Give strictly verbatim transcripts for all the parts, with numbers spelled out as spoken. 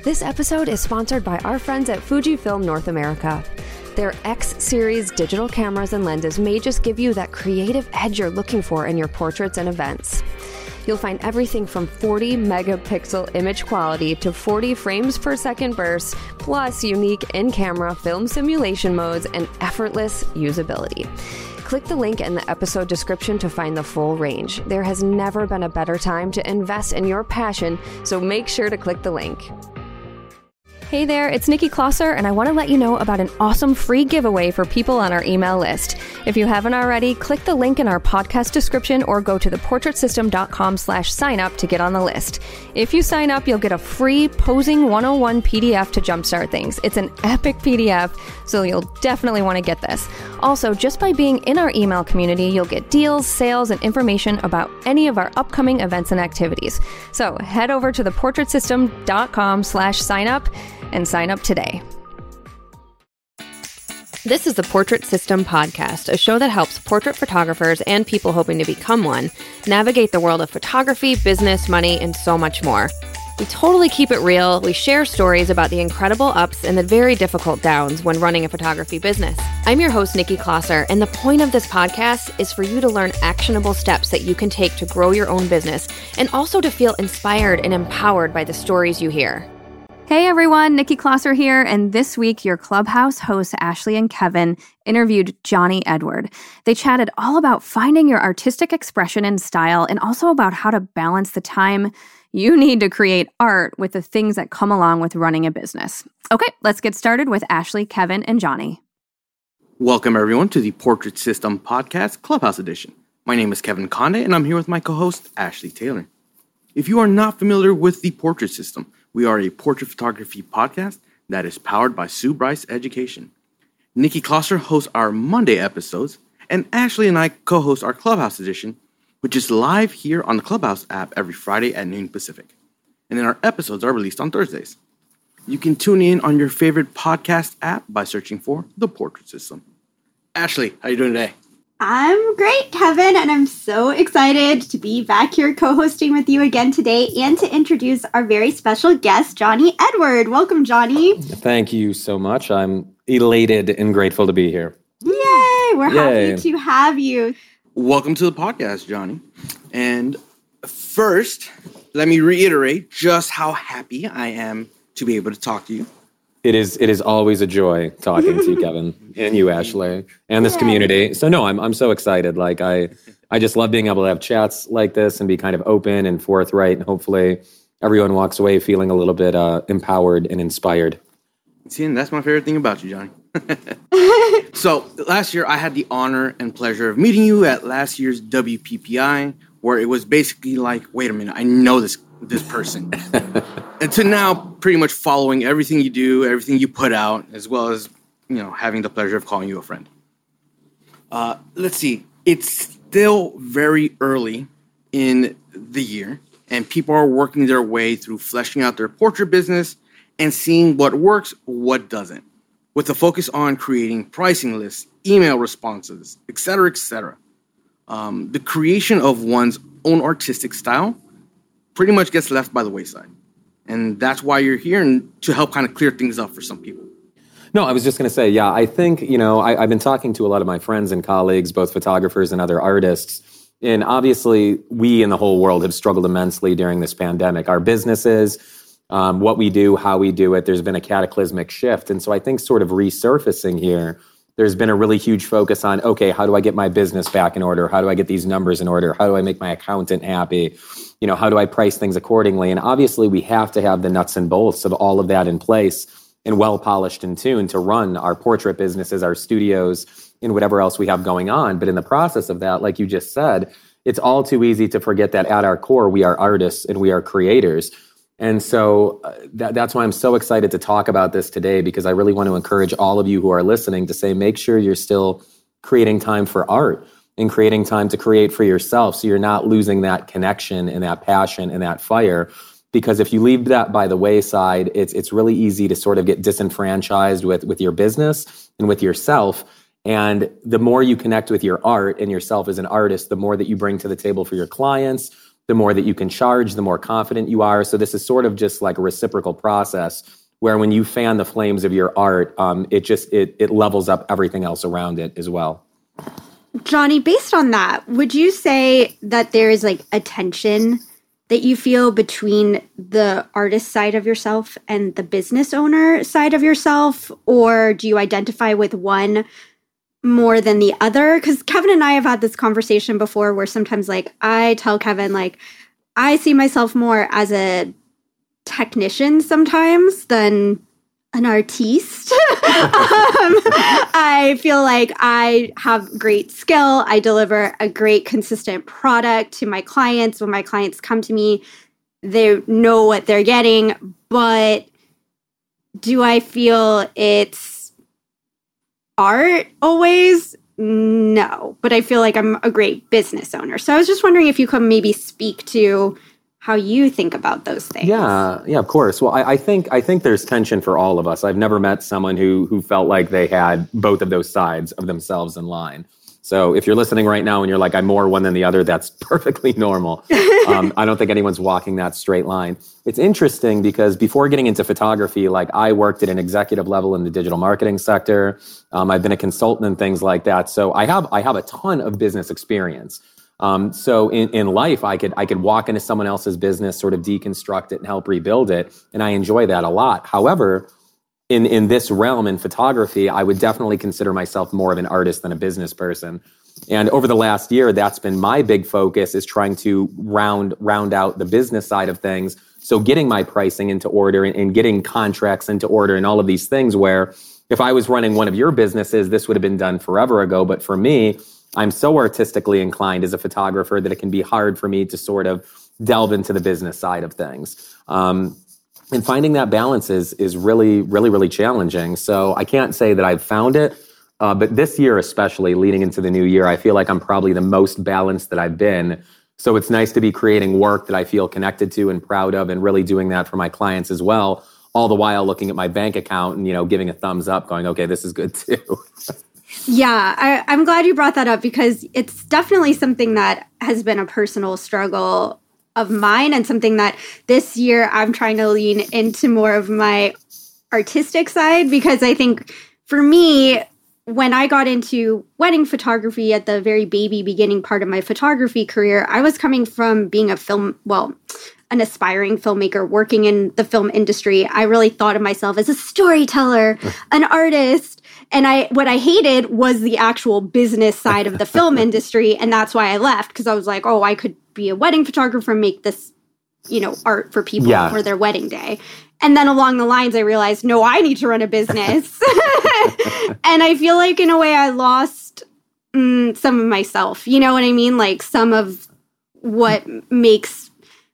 This episode is sponsored by our friends at Fujifilm North America. Their X-Series digital cameras and lenses may just give you that creative edge you're looking for in your portraits and events. You'll find everything from forty megapixel image quality to forty frames per second bursts, plus unique in-camera film simulation modes and effortless usability. Click the link in the episode description to find the full range. There has never been a better time to invest in your passion, so make sure to click the link. Hey there, it's Nikki Klosser, and I want to let you know about an awesome free giveaway for people on our email list. If you haven't already, click the link in our podcast description or go to theportraitsystem.com slash sign up to get on the list. If you sign up, you'll get a free Posing one oh one P D F to jumpstart things. It's an epic P D F, so you'll definitely want to get this. Also, just by being in our email community, you'll get deals, sales, and information about any of our upcoming events and activities. So head over to theportraitsystem.com slash sign up and sign up today. This is the Portrait System Podcast, a show that helps portrait photographers and people hoping to become one navigate the world of photography, business, money, and so much more. We totally keep it real. We share stories about the incredible ups and the very difficult downs when running a photography business. I'm your host, Nikki Klosser, and the point of this podcast is for you to learn actionable steps that you can take to grow your own business and also to feel inspired and empowered by the stories you hear. Hey everyone, Nikki Klosser here, and this week your Clubhouse hosts Ashley and Kevin interviewed Johnny Edward. They chatted all about finding your artistic expression and style and also about how to balance the time you need to create art with the things that come along with running a business. Okay, let's get started with Ashley, Kevin, and Johnny. Welcome everyone to the Portrait System Podcast Clubhouse Edition. My name is Kevin Conde, and I'm here with my co-host Ashley Taylor. If you are not familiar with the Portrait System, we are a portrait photography podcast that is powered by Sue Bryce Education. Nikki Klosser hosts our Monday episodes, and Ashley and I co-host our Clubhouse edition, which is live here on the Clubhouse app every Friday at noon Pacific. And then our episodes are released on Thursdays. You can tune in on your favorite podcast app by searching for The Portrait System. Ashley, how are you doing today? I'm great, Kevin, and I'm so excited to be back here co-hosting with you again today and to introduce our very special guest, Johnny Edward. Welcome, Johnny. Thank you so much. I'm elated and grateful to be here. Yay! We're Yay. happy to have you. Welcome to the podcast, Johnny. And first, let me reiterate just how happy I am to be able to talk to you. It is it is always a joy talking to you, Kevin, and you, Ashley, and this Yay. community. So no, I'm I'm so excited. Like I I just love being able to have chats like this and be kind of open and forthright, and hopefully everyone walks away feeling a little bit uh, empowered and inspired. See, and that's my favorite thing about you, Johnny. So last year, I had the honor and pleasure of meeting you at last year's W P P I, where it was basically like, wait a minute, I know this this person. And to now pretty much following everything you do, everything you put out, as well as, you know, having the pleasure of calling you a friend. Uh, let's see. It's still very early in the year, and people are working their way through fleshing out their portrait business and seeing what works, what doesn't, with a focus on creating pricing lists, email responses, et cetera, et cetera. Um, the creation of one's own artistic style pretty much gets left by the wayside. And that's why you're here, and to help kind of clear things up for some people. No, I was just going to say, yeah, I think, you know, I, I've been talking to a lot of my friends and colleagues, both photographers and other artists. And obviously, we in the whole world have struggled immensely during this pandemic. Our businesses, um, what we do, how we do it, there's been a cataclysmic shift. And so I think sort of resurfacing here, there's been a really huge focus on, okay, how do I get my business back in order? How do I get these numbers in order? How do I make my accountant happy? You know, how do I price things accordingly? And obviously, we have to have the nuts and bolts of all of that in place and well polished and tuned to run our portrait businesses, our studios, and whatever else we have going on. But in the process of that, like you just said, it's all too easy to forget that at our core, we are artists and we are creators. And so uh, that, that's why I'm so excited to talk about this today, because I really want to encourage all of you who are listening to say, make sure you're still creating time for art and creating time to create for yourself, so you're not losing that connection and that passion and that fire. Because if you leave that by the wayside, it's it's really easy to sort of get disenfranchised with, with your business and with yourself. And the more you connect with your art and yourself as an artist, the more that you bring to the table for your clients, the more that you can charge, the more confident you are. So this is sort of just like a reciprocal process where when you fan the flames of your art, um, it just, it, it levels up everything else around it as well. Johnny, based on that, would you say that there is like a tension that you feel between the artist side of yourself and the business owner side of yourself? Or do you identify with one more than the other? Because Kevin and I have had this conversation before where sometimes like I tell Kevin, like, I see myself more as a technician sometimes than an artiste. um, I feel like I have great skill. I deliver a great consistent product to my clients. When my clients come to me, they know what they're getting. But do I feel it's art always? No. But I feel like I'm a great business owner. So I was just wondering if you could maybe speak to how you think about those things. Yeah, yeah, of course. Well, I, I think I think there's tension for all of us. I've never met someone who who felt like they had both of those sides of themselves in line. So if you're listening right now and you're like, I'm more one than the other, that's perfectly normal. um, I don't think anyone's walking that straight line. It's interesting because before getting into photography, like I worked at an executive level in the digital marketing sector. Um, I've been a consultant and things like that. So I have I have a ton of business experience. Um, so in, in life, I could I could walk into someone else's business, sort of deconstruct it and help rebuild it. And I enjoy that a lot. However, in, in this realm, in photography, I would definitely consider myself more of an artist than a business person. And over the last year, that's been my big focus, is trying to round round out the business side of things. So getting my pricing into order and, and getting contracts into order and all of these things where if I was running one of your businesses, this would have been done forever ago. But for me, I'm so artistically inclined as a photographer that it can be hard for me to sort of delve into the business side of things. Um, and finding that balance is, is really, really, really challenging. So I can't say that I've found it, uh, but this year especially, leading into the new year, I feel like I'm probably the most balanced that I've been. So it's nice to be creating work that I feel connected to and proud of, and really doing that for my clients as well, all the while looking at my bank account and, you know, giving a thumbs up, going, okay, this is good too. Yeah, I, I'm glad you brought that up because it's definitely something that has been a personal struggle of mine and something that this year I'm trying to lean into more of my artistic side, because I think for me, when I got into wedding photography at the very baby beginning part of my photography career, I was coming from being a film, well, an aspiring filmmaker working in the film industry. I really thought of myself as a storyteller, an artist. And I, what I hated was the actual business side of the film industry. And that's why I left, because I was like, oh, I could be a wedding photographer and make this, you know, art for people yeah. for their wedding day. And then along the lines, I realized, no, I need to run a business. And I feel like in a way I lost mm, some of myself. You know what I mean? Like some of what makes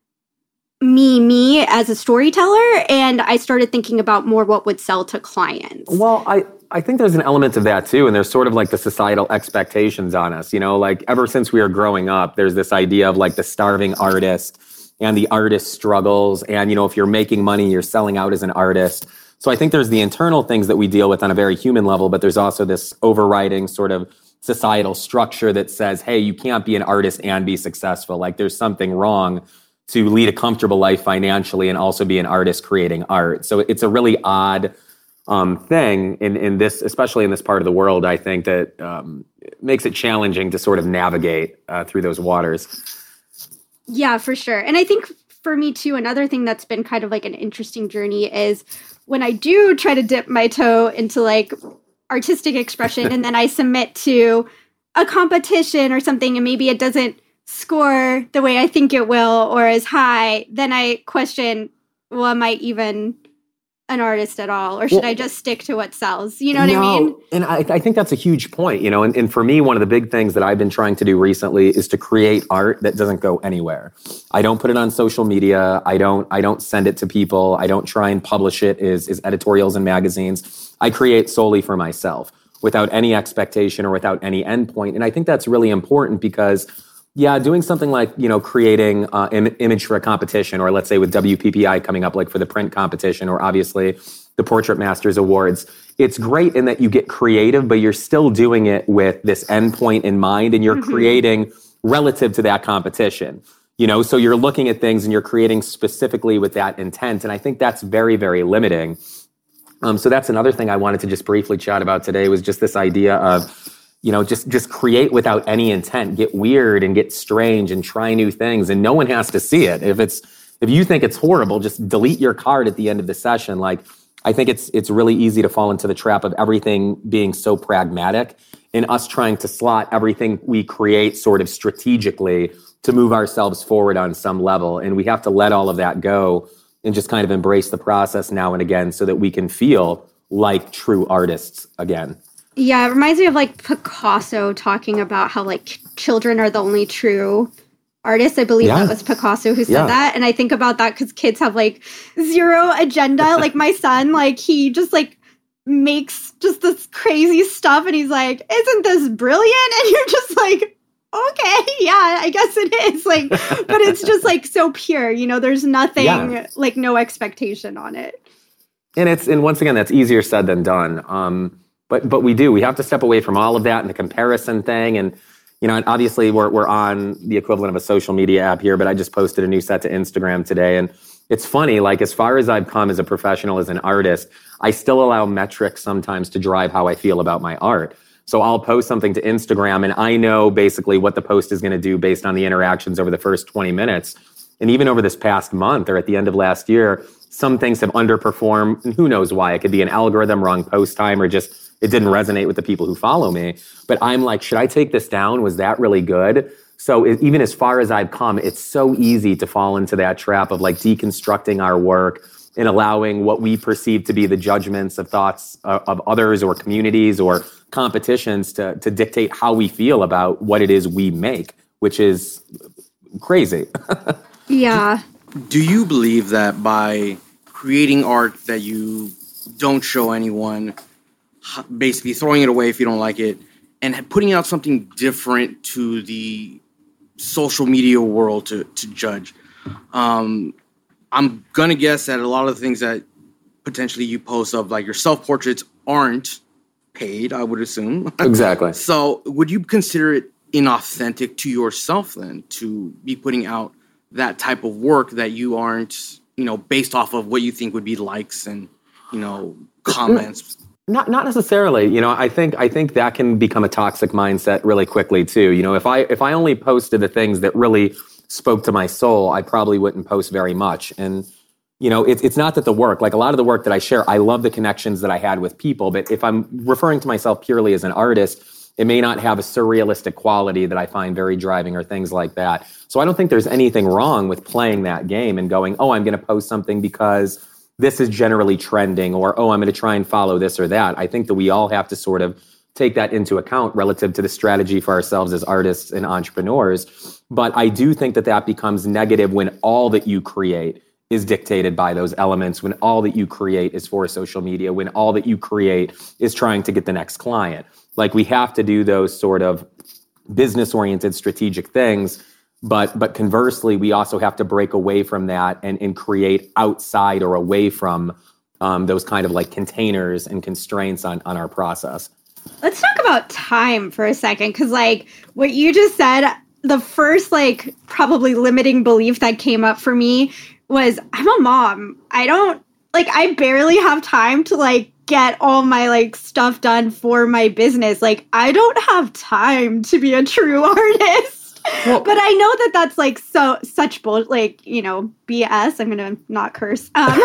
me, me as a storyteller. And I started thinking about more what would sell to clients. Well, I, I think there's an element of that too. And there's sort of like the societal expectations on us, you know, like ever since we were growing up, there's this idea of like the starving artist and the artist struggles. And, you know, if you're making money, you're selling out as an artist. So I think there's the internal things that we deal with on a very human level, but there's also this overriding sort of societal structure that says, hey, you can't be an artist and be successful. Like there's something wrong to lead a comfortable life financially and also be an artist creating art. So it's a really odd um, thing in, in this, especially in this part of the world, I think that um, makes it challenging to sort of navigate uh, through those waters. Yeah, for sure. And I think for me too, another thing that's been kind of like an interesting journey is when I do try to dip my toe into like artistic expression and then I submit to a competition or something and maybe it doesn't score the way I think it will or as high, then I question, well, am I even an artist at all? Or should well, I just stick to what sells? You know what no, I mean? And I, I think that's a huge point, you know, and, and for me, one of the big things that I've been trying to do recently is to create art that doesn't go anywhere. I don't put it on social media. I don't, I don't send it to people. I don't try and publish it as, as editorials and magazines. I create solely for myself without any expectation or without any endpoint. And I think that's really important because yeah, doing something like, you know, creating uh, im- image for a competition, or let's say with W P P I coming up, like for the print competition, or obviously the Portrait Masters Awards, it's great in that you get creative, but you're still doing it with this endpoint in mind, and you're mm-hmm. creating relative to that competition. You know, so you're looking at things and you're creating specifically with that intent. And I think that's very, very limiting. Um, so that's another thing I wanted to just briefly chat about today was just this idea of, you know, just, just create without any intent, get weird and get strange and try new things. And no one has to see it. If it's, if you think it's horrible, just delete your card at the end of the session. Like, I think it's, it's really easy to fall into the trap of everything being so pragmatic and us trying to slot everything we create sort of strategically to move ourselves forward on some level. And we have to let all of that go and just kind of embrace the process now and again so that we can feel like true artists again. Yeah, it reminds me of like Picasso talking about how like children are the only true artists. I believe yeah. that was Picasso who said yeah. that. And I think about that because kids have like zero agenda. Like my son, like he just like makes just this crazy stuff and he's like, isn't this brilliant? And you're just like, okay, yeah, I guess it is. Like, but it's just like so pure, you know, there's nothing yeah. like no expectation on it. And it's, and once again, that's easier said than done. Um, but, but we do, we have to step away from all of that and the comparison thing. And, you know, and obviously we're, we're on the equivalent of a social media app here, but I just posted a new set to Instagram today. And it's funny, like as far as I've come as a professional, as an artist, I still allow metrics sometimes to drive how I feel about my art. So I'll post something to Instagram and I know basically what the post is going to do based on the interactions over the first twenty minutes. And even over this past month or at the end of last year, some things have underperformed. And who knows why? It could be an algorithm, wrong post time, or just it didn't resonate with the people who follow me. But I'm like, should I take this down? Was that really good? So it, even as far as I've come, it's so easy to fall into that trap of like deconstructing our work and allowing what we perceive to be the judgments of thoughts uh, of others or communities or competitions to, to dictate how we feel about what it is we make, which is crazy. Yeah. Do you believe that by creating art that you don't show anyone, basically throwing it away if you don't like it, and putting out something different to the social media world to, to judge, um, I'm going to guess that a lot of the things that potentially you post of like your self-portraits aren't paid, I would assume. Exactly. So would you consider it inauthentic to yourself then to be putting out that type of work that you aren't, you know, based off of what you think would be likes and, you know, comments? Not not necessarily. You know, I think I think that can become a toxic mindset really quickly too. You know, if I if I only posted the things that really spoke to my soul, I probably wouldn't post very much. And you know, it's it's not that the work, like a lot of the work that I share, I love the connections that I had with people. But if I'm referring to myself purely as an artist, it may not have a surrealistic quality that I find very driving or things like that. So I don't think there's anything wrong with playing that game and going, oh, I'm going to post something because this is generally trending, or, oh, I'm going to try and follow this or that. I think that we all have to sort of take that into account relative to the strategy for ourselves as artists and entrepreneurs. But I do think that that becomes negative when all that you create is dictated by those elements, when all that you create is for social media, when all that you create is trying to get the next client. Like, we have to do those sort of business-oriented strategic things. But but conversely, we also have to break away from that and, and create outside or away from um, those kind of like containers and constraints on, on our process. Let's talk about time for a second, because like what you just said, the first like probably limiting belief that came up for me was I'm a mom. I don't like I barely have time to like get all my like stuff done for my business. Like I don't have time to be a true artist. Well, but I know that that's like so such bull, like, you know, B S. I'm gonna not curse. Um,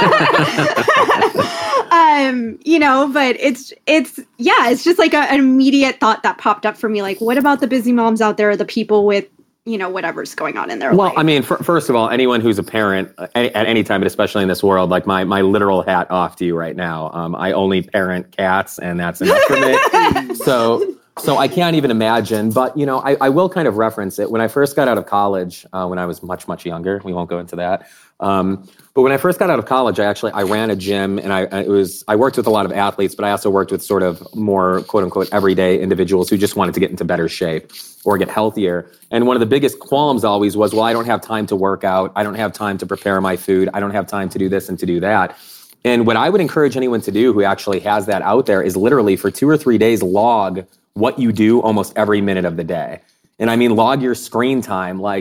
um, you know, but it's it's yeah, it's just like a, an immediate thought that popped up for me. Like, what about the busy moms out there, the people with, you know, whatever's going on in their well, life? Well, I mean, for, first of all, anyone who's a parent at, at any time, but especially in this world, like my my literal hat off to you right now. Um, I only parent cats, and that's enough for me. So. So I can't even imagine, but, you know, I, I will kind of reference it. When I first got out of college, uh, when I was much, much younger, we won't go into that. Um, but when I first got out of college, I actually, I ran a gym, and I, it was, I worked with a lot of athletes, but I also worked with sort of more quote unquote everyday individuals who just wanted to get into better shape or get healthier. And one of the biggest qualms always was, well, I don't have time to work out. I don't have time to prepare my food. I don't have time to do this and to do that. And what I would encourage anyone to do who actually has that out there is literally for two or three days, log what you do almost every minute of the day. And I mean, log your screen time. Like,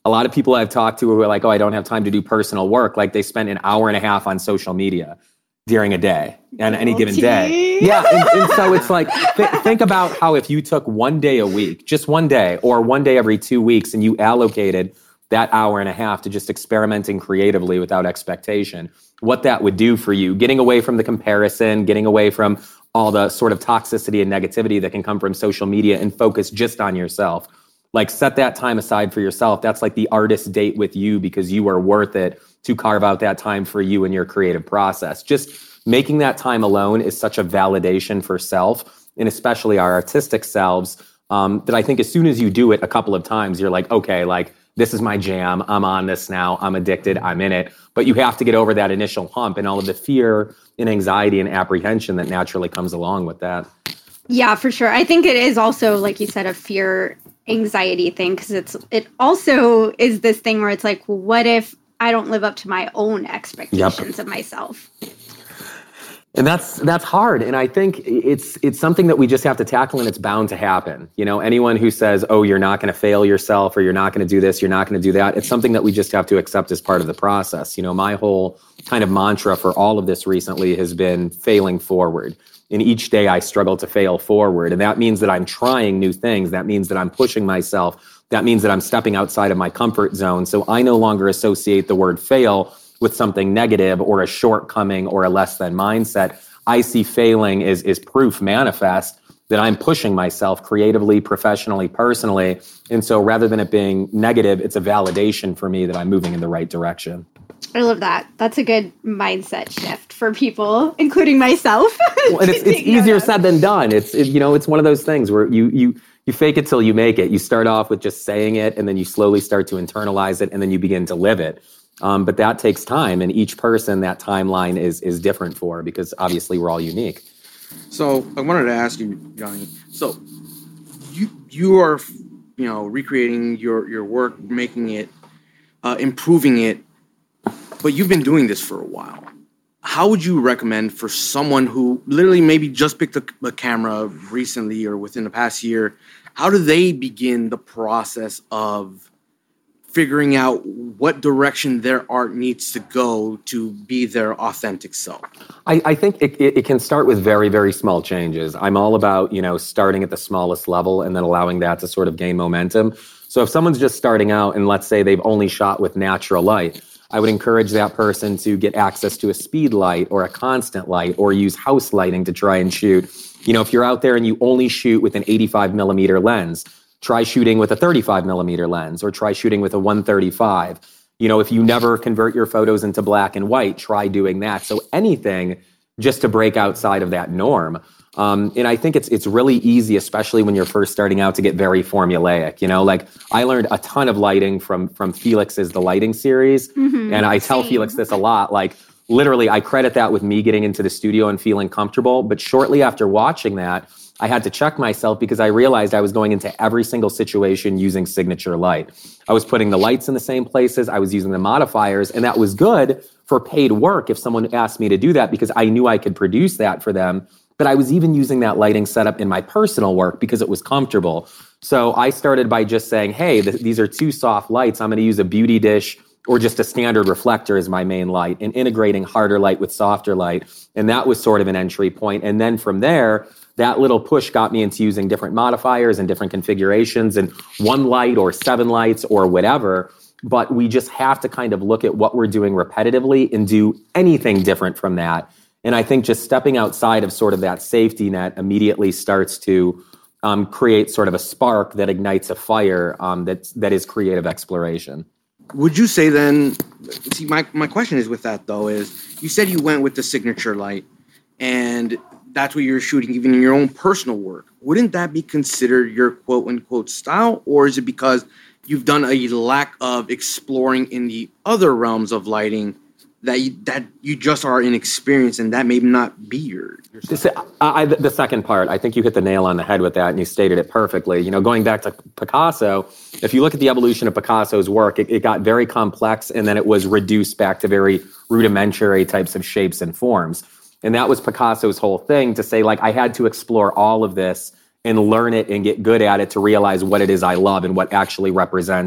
A lot of people I've talked to who are like, oh, I don't have time to do personal work. Like they spent an hour and a half on social media during a day, on any given day. Yeah, and, and so it's like, th- think about how if you took one day a week, just one day, or one day every two weeks, and you allocated that hour and a half to just experimenting creatively without expectation, what that would do for you, getting away from the comparison, getting away from all the sort of toxicity and negativity that can come from social media and focus just on yourself. Like set that time aside for yourself. That's like the artist date with you because you are worth it to carve out that time for you and your creative process. Just making that time alone is such a validation for self, and especially our artistic selves, um, that I think as soon as you do it a couple of times, you're like, okay, like this is my jam. I'm on this now. I'm addicted. I'm in it. But you have to get over that initial hump and all of the fear and anxiety and apprehension that naturally comes along with that. Yeah, for sure. I think it is also, like you said, a fear anxiety thing, because it's it also is this thing where it's like, well, what if I don't live up to my own expectations yep. of myself? And that's that's hard. And I think it's it's something that we just have to tackle, and it's bound to happen. You know, anyone who says, oh, you're not going to fail yourself, or you're not going to do this, you're not going to do that, it's something that we just have to accept as part of the process. You know, my whole kind of mantra for all of this recently has been failing forward. And each day I struggle to fail forward. And that means that I'm trying new things. That means that I'm pushing myself. That means that I'm stepping outside of my comfort zone. So I no longer associate the word fail with something negative or a shortcoming or a less than mindset. I see failing is, is proof manifest that I'm pushing myself creatively, professionally, personally. And so rather than it being negative, it's a validation for me that I'm moving in the right direction. I love that. That's a good mindset shift for people, including myself. Well, and it's, it's easier said than done. It's it, you know, it's one of those things where you you you fake it till you make it. You start off with just saying it, and then you slowly start to internalize it, and then you begin to live it. Um, but that takes time, and each person that timeline is is different for, because obviously we're all unique. So I wanted to ask you, Johnny. So you you are you know recreating your your work, making it, uh, improving it. But you've been doing this for a while. How would you recommend for someone who literally maybe just picked up a camera recently or within the past year, how do they begin the process of figuring out what direction their art needs to go to be their authentic self? I, I think it, it, it can start with very, very small changes. I'm all about, you know, starting at the smallest level and then allowing that to sort of gain momentum. So if someone's just starting out and let's say they've only shot with natural light, I would encourage that person to get access to a speed light or a constant light or use house lighting to try and shoot. You know, if you're out there and you only shoot with an eighty-five millimeter lens, try shooting with a thirty-five millimeter lens or try shooting with a one thirty-five. You know, if you never convert your photos into black and white, try doing that. So anything just to break outside of that norm. Um, and I think it's it's really easy, especially when you're first starting out, to get very formulaic. You know, like I learned a ton of lighting from from Felix's The Lighting series. Mm-hmm. And I tell Same. Felix this a lot, like literally I credit that with me getting into the studio and feeling comfortable. But shortly after watching that, I had to check myself because I realized I was going into every single situation using signature light. I was putting the lights in the same places. I was using the modifiers, and that was good for paid work if someone asked me to do that because I knew I could produce that for them. But I was even using that lighting setup in my personal work because it was comfortable. So I started by just saying, hey, th- these are two soft lights. I'm going to use a beauty dish or just a standard reflector as my main light, and integrating harder light with softer light. And that was sort of an entry point. And then from there, that little push got me into using different modifiers and different configurations and one light or seven lights or whatever. But we just have to kind of look at what we're doing repetitively and do anything different from that. And I think just stepping outside of sort of that safety net immediately starts to um, create sort of a spark that ignites a fire um, that, that is creative exploration. Would you say then, see, my, my question is with that though, is you said you went with the signature light and that's what you're shooting even in your own personal work. Wouldn't that be considered your quote unquote style? Or is it because you've done a lack of exploring in the other realms of lighting that you, that you just are inexperienced and that may not be your, your style? I, I, the second part, I think you hit the nail on the head with that and you stated it perfectly. You know, going back to Picasso, if you look at the evolution of Picasso's work, it, it got very complex and then it was reduced back to very rudimentary types of shapes and forms. And that was Picasso's whole thing, to say, like, I had to explore all of this and learn it and get good at it to realize what it is I love and what actually represents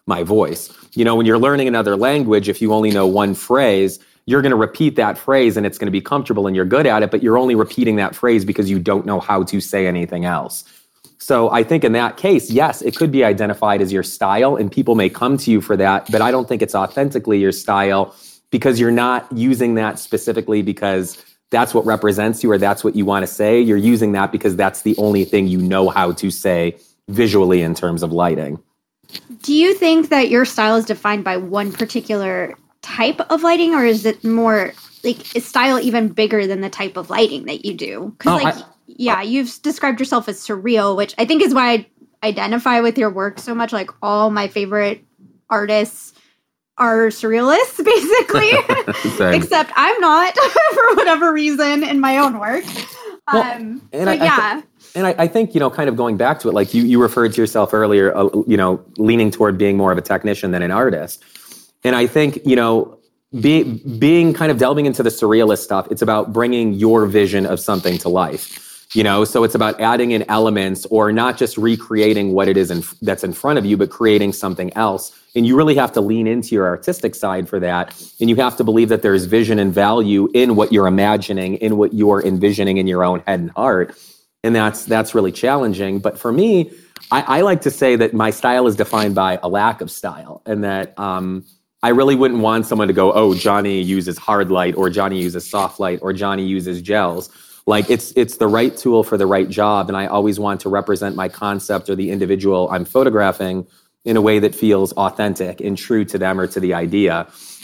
my voice. You know, when you're learning another language, if you only know one phrase, you're going to repeat that phrase and it's going to be comfortable and you're good at it, but you're only repeating that phrase because you don't know how to say anything else. So I think in that case, yes, it could be identified as your style and people may come to you for that, but I don't think it's authentically your style because you're not using that specifically because that's what represents you or that's what you want to say. You're using that because that's the only thing you know how to say visually in terms of lighting. Do you think that your style is defined by one particular type of lighting, or is it more like, is style even bigger than the type of lighting that you do? Because, oh, like, I, yeah, I, you've described yourself as surreal, which I think is why I identify with your work so much. Like, all my favorite artists are surrealists, basically, except I'm not for whatever reason in my own work. Well, um, and but I, yeah. I th- and I, I think, you know, kind of going back to it, like you, you referred to yourself earlier, uh, you know, leaning toward being more of a technician than an artist. And I think, you know, being being kind of delving into the surrealist stuff, it's about bringing your vision of something to life, you know, so it's about adding in elements or not just recreating what it is in, that's in front of you, but creating something else. And you really have to lean into your artistic side for that. And you have to believe that there's vision and value in what you're imagining, in what you're envisioning in your own head and heart. And that's that's really challenging. But for me, I, I like to say that my style is defined by a lack of style, and that um, I really wouldn't want someone to go, oh, Johnny uses hard light, or Johnny uses soft light, or Johnny uses gels. Like it's it's the right tool for the right job. And I always want to represent my concept or the individual I'm photographing in a way that feels authentic and true to them or to the idea.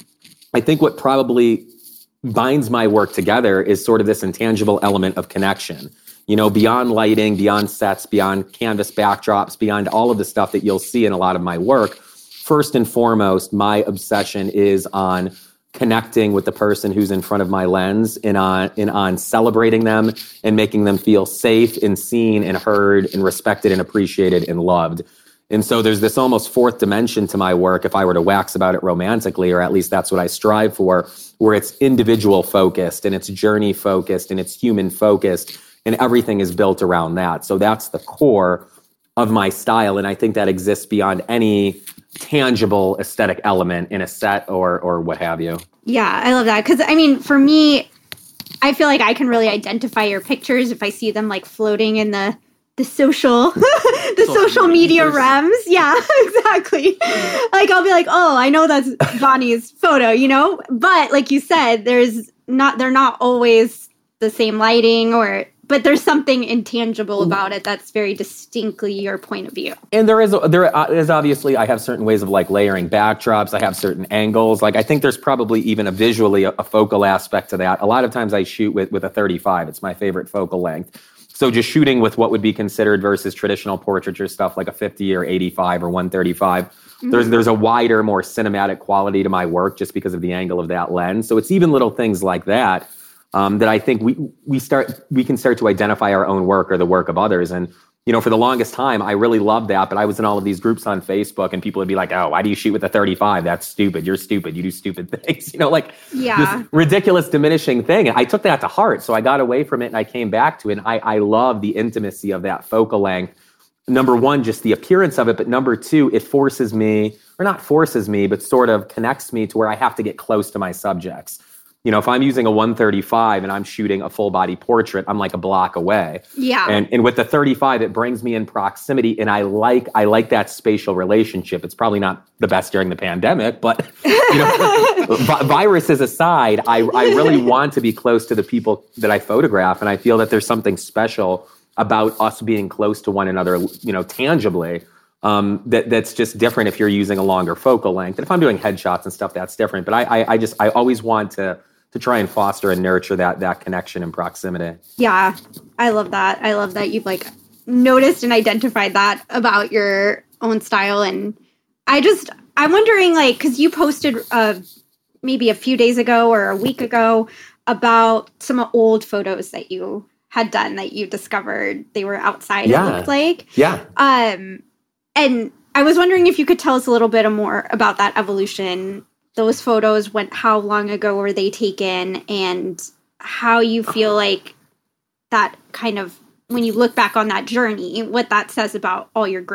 I think what probably binds my work together is sort of this intangible element of connection. You know, beyond lighting, beyond sets, beyond canvas backdrops, beyond all of the stuff that you'll see in a lot of my work, first and foremost, my obsession is on connecting with the person who's in front of my lens and on, and on celebrating them and making them feel safe and seen and heard and respected and appreciated and loved. And so there's this almost fourth dimension to my work, if I were to wax about it romantically, or at least that's what I strive for, where it's individual focused and it's journey focused and it's human focused, and everything is built around that. So that's the core of my style. And I think that exists beyond any tangible aesthetic element in a set or or what have you. Yeah, I love that. Because, I mean, for me, I feel like I can really identify your pictures if I see them like floating in the the social the social, social media realms. Yeah, exactly. Like I'll be like, oh, I know that's Bonnie's photo, you know? But like you said, there's not they're not always the same lighting, or but there's something intangible about it that's very distinctly your point of view. And there is there is obviously, I have certain ways of like layering backdrops. I have certain angles. Like I think there's probably even a visually a, a focal aspect to that. A lot of times I shoot with with a thirty-five. It's my favorite focal length. So just shooting with what would be considered versus traditional portraiture stuff like a fifty or eighty-five or one thirty-five. Mm-hmm. There's there's a wider, more cinematic quality to my work just because of the angle of that lens. So it's even little things like that. Um, that I think we we start we can start to identify our own work or the work of others. And you know, for the longest time, I really loved that. But I was in all of these groups on Facebook, and people would be like, "Oh, why do you shoot with a thirty-five? That's stupid. You're stupid. You do stupid things." You know, like yeah. this ridiculous diminishing thing. And I took that to heart, so I got away from it and I came back to it. And I I love the intimacy of that focal length. Number one, just the appearance of it, but number two, it forces me, or not forces me, but sort of connects me to where I have to get close to my subjects. You know, if I'm using a one thirty-five and I'm shooting a full body portrait, I'm like a block away. Yeah. And and with the thirty-five, it brings me in proximity, and I like I like that spatial relationship. It's probably not the best during the pandemic, but you know, vi- viruses aside, I I really want to be close to the people that I photograph, and I feel that there's something special about us being close to one another, you know, tangibly. Um, that that's just different if you're using a longer focal length. And if I'm doing headshots and stuff, that's different. But I I, I just I always want to. to try and foster and nurture that that connection and proximity. Yeah, I love that. I love that you've like noticed and identified that about your own style. And I just, I'm wondering like, cause you posted uh, maybe a few days ago or a week ago about some old photos that you had done that you discovered they were outside, yeah. it looked like. Yeah. Um, and I was wondering if you could tell us a little bit more about that evolution. Those photos, went how long ago were they taken, and how you feel like that kind of, when you look back on that journey, what that says about all your growth.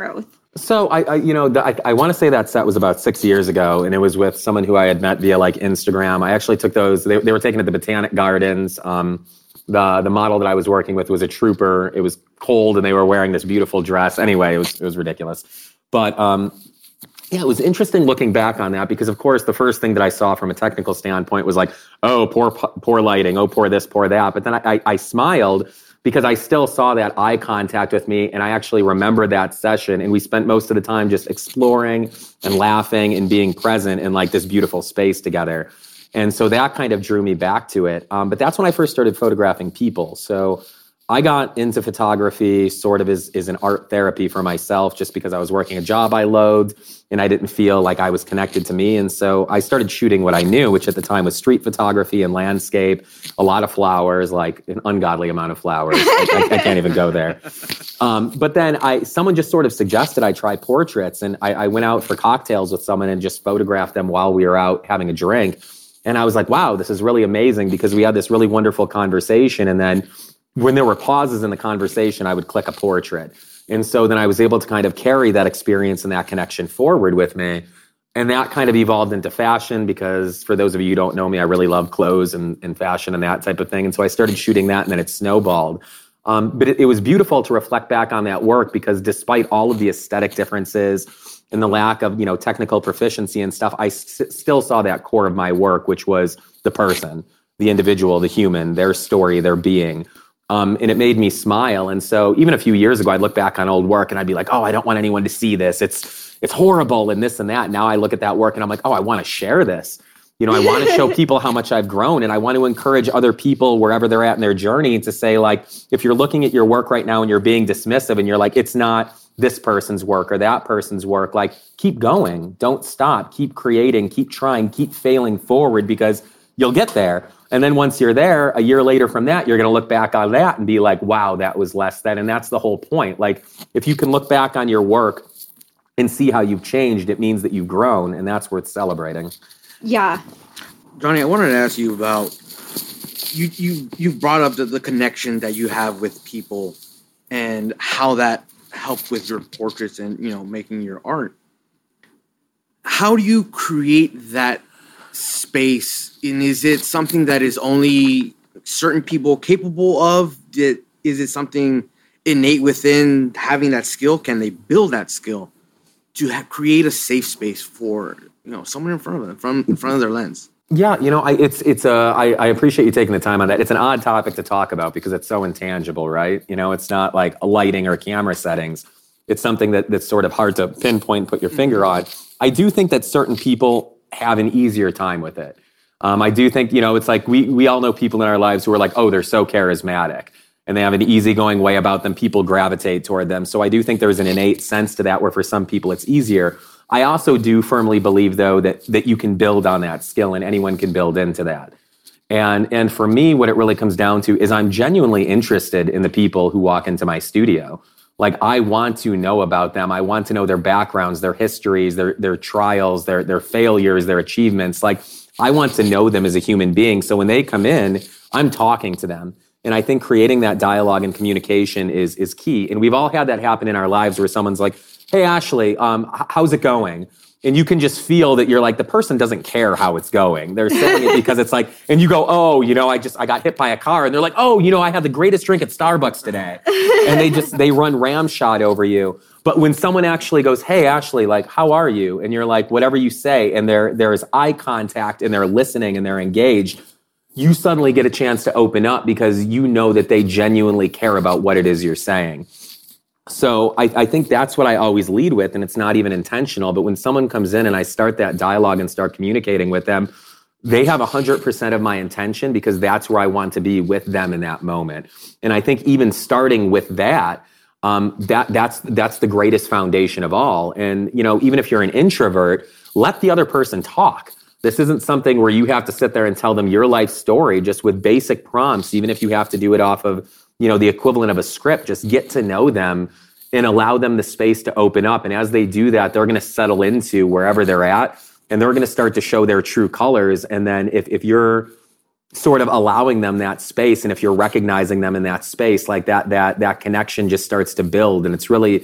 So I, I you know, the, I, I want to say that set was about six years ago, and it was with someone who I had met via like Instagram. I actually took those. They, they were taken at the Botanic Gardens. Um, the the model that I was working with was a trooper. It was cold, and they were wearing this beautiful dress. Anyway, it was it was ridiculous. But um, yeah, it was interesting looking back on that because, of course, the first thing that I saw from a technical standpoint was like, oh, poor poor lighting, oh, poor this, poor that. But then I, I, I smiled, because I still saw that eye contact with me, and I actually remember that session, and we spent most of the time just exploring and laughing and being present in like this beautiful space together. And so that kind of drew me back to it. Um, but that's when I first started photographing people. So I got into photography sort of as, as an art therapy for myself, just because I was working a job I loathed and I didn't feel like I was connected to me. And so I started shooting what I knew, which at the time was street photography and landscape, a lot of flowers, like an ungodly amount of flowers. I, I, I can't even go there. Um, but then I, someone just sort of suggested I try portraits, and I, I went out for cocktails with someone and just photographed them while we were out having a drink. And I was like, wow, this is really amazing, because we had this really wonderful conversation. And then when there were pauses in the conversation, I would click a portrait. And so then I was able to kind of carry that experience and that connection forward with me. And that kind of evolved into fashion, because for those of you who don't know me, I really love clothes and, and fashion and that type of thing. And so I started shooting that, and then it snowballed. Um, but it, it was beautiful to reflect back on that work, because despite all of the aesthetic differences and the lack of, you know, technical proficiency and stuff, I s- still saw that core of my work, which was the person, the individual, the human, their story, their being. Um, and it made me smile. And so even a few years ago, I'd look back on old work and I'd be like, oh, I don't want anyone to see this. It's it's horrible and this and that. Now I look at that work and I'm like, oh, I want to share this. You know, I want to show people how much I've grown, and I want to encourage other people wherever they're at in their journey to say, like, if you're looking at your work right now and you're being dismissive and you're like, it's not this person's work or that person's work, like, keep going. Don't stop. Keep creating, keep trying, keep failing forward, because you'll get there. And then once you're there, a year later from that, you're going to look back on that and be like, wow, that was less than. And that's the whole point. Like, if you can look back on your work and see how you've changed, it means that you've grown, and that's worth celebrating. Yeah. Johnny, I wanted to ask you about, you you you've brought up the, the connection that you have with people and how that helped with your portraits and, you know, making your art. How do you create that space? And is it something that is only certain people capable of? Did, is it something innate within having that skill? Can they build that skill to have, create a safe space for, you know, someone in front of them, from in front of their lens? Yeah, you know, I, it's it's a. I, I appreciate you taking the time on that. It's an odd topic to talk about because it's so intangible, right? You know, it's not like a lighting or camera settings. It's something that that's sort of hard to pinpoint, put your finger on. I do think that certain people have an easier time with it. Um, I do think, you know, it's like we we all know people in our lives who are like, oh, they're so charismatic and they have an easygoing way about them. People gravitate toward them. So I do think there's an innate sense to that where for some people it's easier. I also do firmly believe, though, that that you can build on that skill and anyone can build into that. And and for me, what it really comes down to is I'm genuinely interested in the people who walk into my studio. Like, I want to know about them. I want to know their backgrounds, their histories, their their trials, their their failures, their achievements. Like, I want to know them as a human being. So when they come in, I'm talking to them. And I think creating that dialogue and communication is is key. And we've all had that happen in our lives where someone's like, hey, Ashley, um, how's it going? And you can just feel that you're like, the person doesn't care how it's going. They're saying it because it's like, and you go, oh, you know, I just, I got hit by a car. And they're like, oh, you know, I had the greatest drink at Starbucks today. And they just, they run ramshot over you. But when someone actually goes, hey, Ashley, like, how are you? And you're like, whatever you say, and there there is eye contact and they're listening and they're engaged, you suddenly get a chance to open up because you know that they genuinely care about what it is you're saying. So I, I think that's what I always lead with, and it's not even intentional. But when someone comes in and I start that dialogue and start communicating with them, they have one hundred percent of my intention because that's where I want to be with them in that moment. And I think even starting with that, um, that that's that's the greatest foundation of all. And, you know, even if you're an introvert, let the other person talk. This isn't something where you have to sit there and tell them your life story just with basic prompts, even if you have to do it off of, you know, the equivalent of a script. Just get to know them and allow them the space to open up. And as they do that, they're going to settle into wherever they're at, and they're going to start to show their true colors. And then if, if you're sort of allowing them that space, and if you're recognizing them in that space, like that, that, that connection just starts to build. And it's really,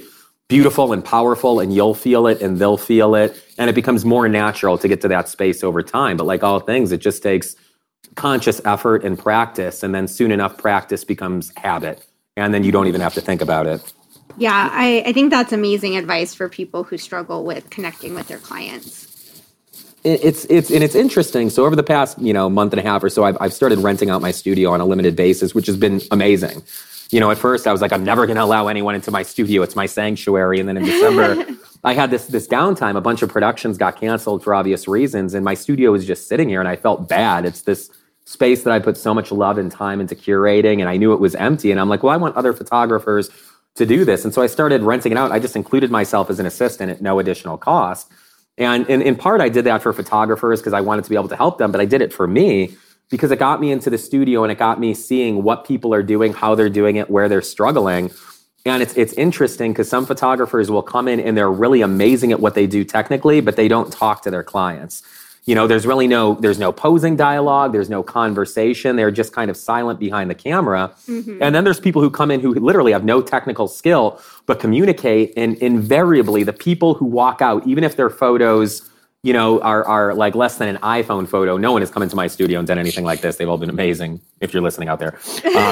beautiful and powerful, and you'll feel it and they'll feel it. And it becomes more natural to get to that space over time. But like all things, it just takes conscious effort and practice. And then soon enough, practice becomes habit. And then you don't even have to think about it. Yeah, I, I think that's amazing advice for people who struggle with connecting with their clients. It, it's it's and it's interesting. So over the past, you know, month and a half or so, I've I've started renting out my studio on a limited basis, which has been amazing. You know, at first I was like, I'm never going to allow anyone into my studio. It's my sanctuary. And then in December, I had this this downtime. A bunch of productions got canceled for obvious reasons, and my studio was just sitting here, and I felt bad. It's this space that I put so much love and time into curating, and I knew it was empty. And I'm like, well, I want other photographers to do this. And so I started renting it out. I just included myself as an assistant at no additional cost. And in, in part, I did that for photographers because I wanted to be able to help them, but I did it for me because it got me into the studio and it got me seeing what people are doing, how they're doing it, where they're struggling. And it's it's interesting because some photographers will come in and they're really amazing at what they do technically, but they don't talk to their clients. You know, there's really no, there's no posing dialogue. There's no conversation. They're just kind of silent behind the camera. Mm-hmm. And then there's people who come in who literally have no technical skill, but communicate. And invariably the people who walk out, even if their photos, you know, are, are like less than an iPhone photo, no one has come into my studio and done anything like this. They've all been amazing if you're listening out there.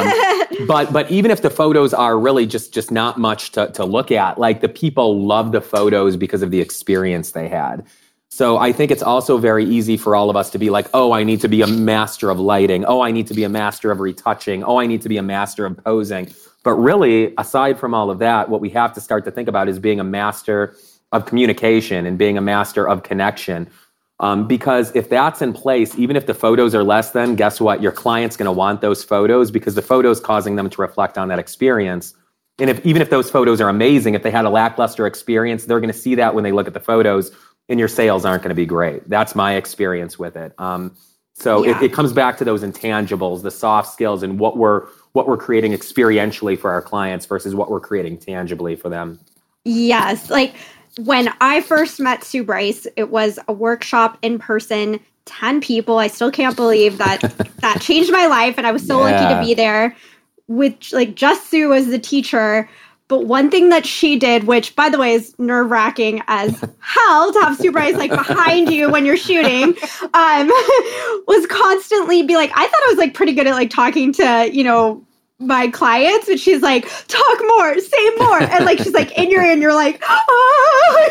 Um, but, but even if the photos are really just, just not much to, to look at, like the people love the photos because of the experience they had. So I think it's also very easy for all of us to be like, oh, I need to be a master of lighting. Oh, I need to be a master of retouching. Oh, I need to be a master of posing. But really, aside from all of that, what we have to start to think about is being a master of communication and being a master of connection. Um, because if that's in place, even if the photos are less than, guess what? Your client's going to want those photos because the photo's causing them to reflect on that experience. And if even if those photos are amazing, if they had a lackluster experience, they're going to see that when they look at the photos, and your sales aren't going to be great. That's my experience with it. Um, so yeah. it, it comes back to those intangibles, the soft skills, and what we're what we're creating experientially for our clients versus what we're creating tangibly for them. Yes, like when I first met Sue Bryce, it was a workshop in person, ten people. I still can't believe that that changed my life, and I was so yeah. lucky to be there with like just Sue as the teacher. But one thing that she did, which, by the way, is nerve-wracking as hell to have Sue Bryce, like, behind you when you're shooting, um, was constantly be like, I thought I was, like, pretty good at, like, talking to, you know, my clients. But she's like, talk more, say more. And, like, she's, like, in your ear, and you're like, oh,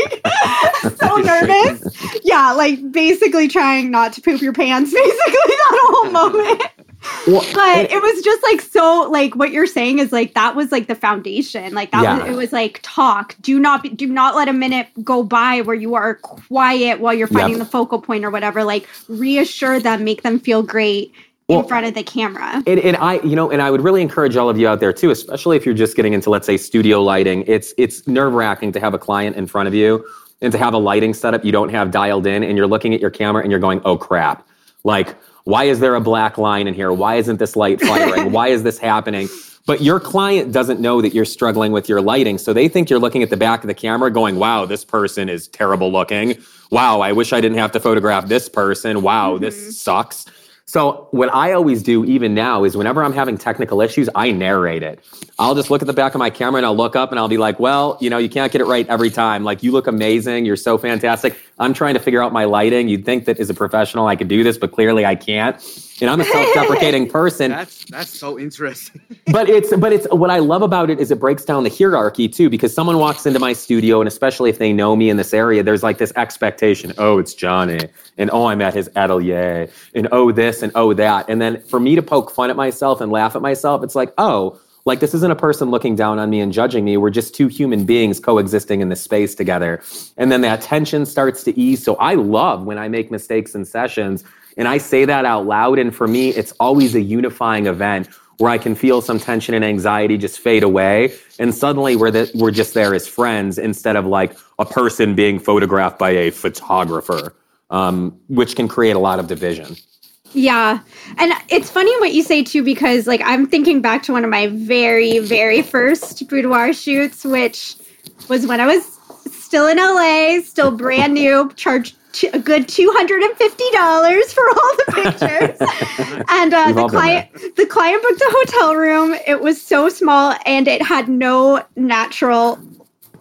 like, so nervous. Yeah, like, basically trying not to poop your pants, basically, that whole moment. Well, but it was just like so like what you're saying is like that was like the foundation, like that yeah. was it was like talk, do not be, do not let a minute go by where you are quiet while you're finding yep. the focal point or whatever. Like reassure them, make them feel great well, in front of the camera. And, and I you know and I would really encourage all of you out there too, especially if you're just getting into, let's say, studio lighting. It's it's nerve-wracking to have a client in front of you and to have a lighting setup you don't have dialed in, and you're looking at your camera and you're going, oh crap, like, why is there a black line in here? Why isn't this light firing? Why is this happening? But your client doesn't know that you're struggling with your lighting. So they think you're looking at the back of the camera going, wow, this person is terrible looking. Wow, I wish I didn't have to photograph this person. Wow, mm-hmm. this sucks. So what I always do even now is whenever I'm having technical issues, I narrate it. I'll just look at the back of my camera and I'll look up and I'll be like, well, you know, you can't get it right every time. Like, you look amazing. You're so fantastic. I'm trying to figure out my lighting. You'd think that as a professional, I could do this, but clearly I can't. And I'm a self-deprecating person. That's that's so interesting. but it's but it's what I love about it is it breaks down the hierarchy too, because someone walks into my studio, and especially if they know me in this area, there's like this expectation. Oh, it's Johnny, and oh, I'm at his atelier, and oh this and oh that, and then for me to poke fun at myself and laugh at myself, it's like, oh, like this isn't a person looking down on me and judging me. We're just two human beings coexisting in this space together, and then that tension starts to ease. So I love when I make mistakes in sessions. And I say that out loud. And for me, it's always a unifying event where I can feel some tension and anxiety just fade away. And suddenly we're, the, we're just there as friends instead of like a person being photographed by a photographer, um, which can create a lot of division. Yeah. And it's funny what you say too, because like I'm thinking back to one of my very, very first boudoir shoots, which was when I was still in L A, still brand new, charged a good two hundred fifty dollars for all the pictures. And uh, the client the client booked a hotel room. It was so small and it had no natural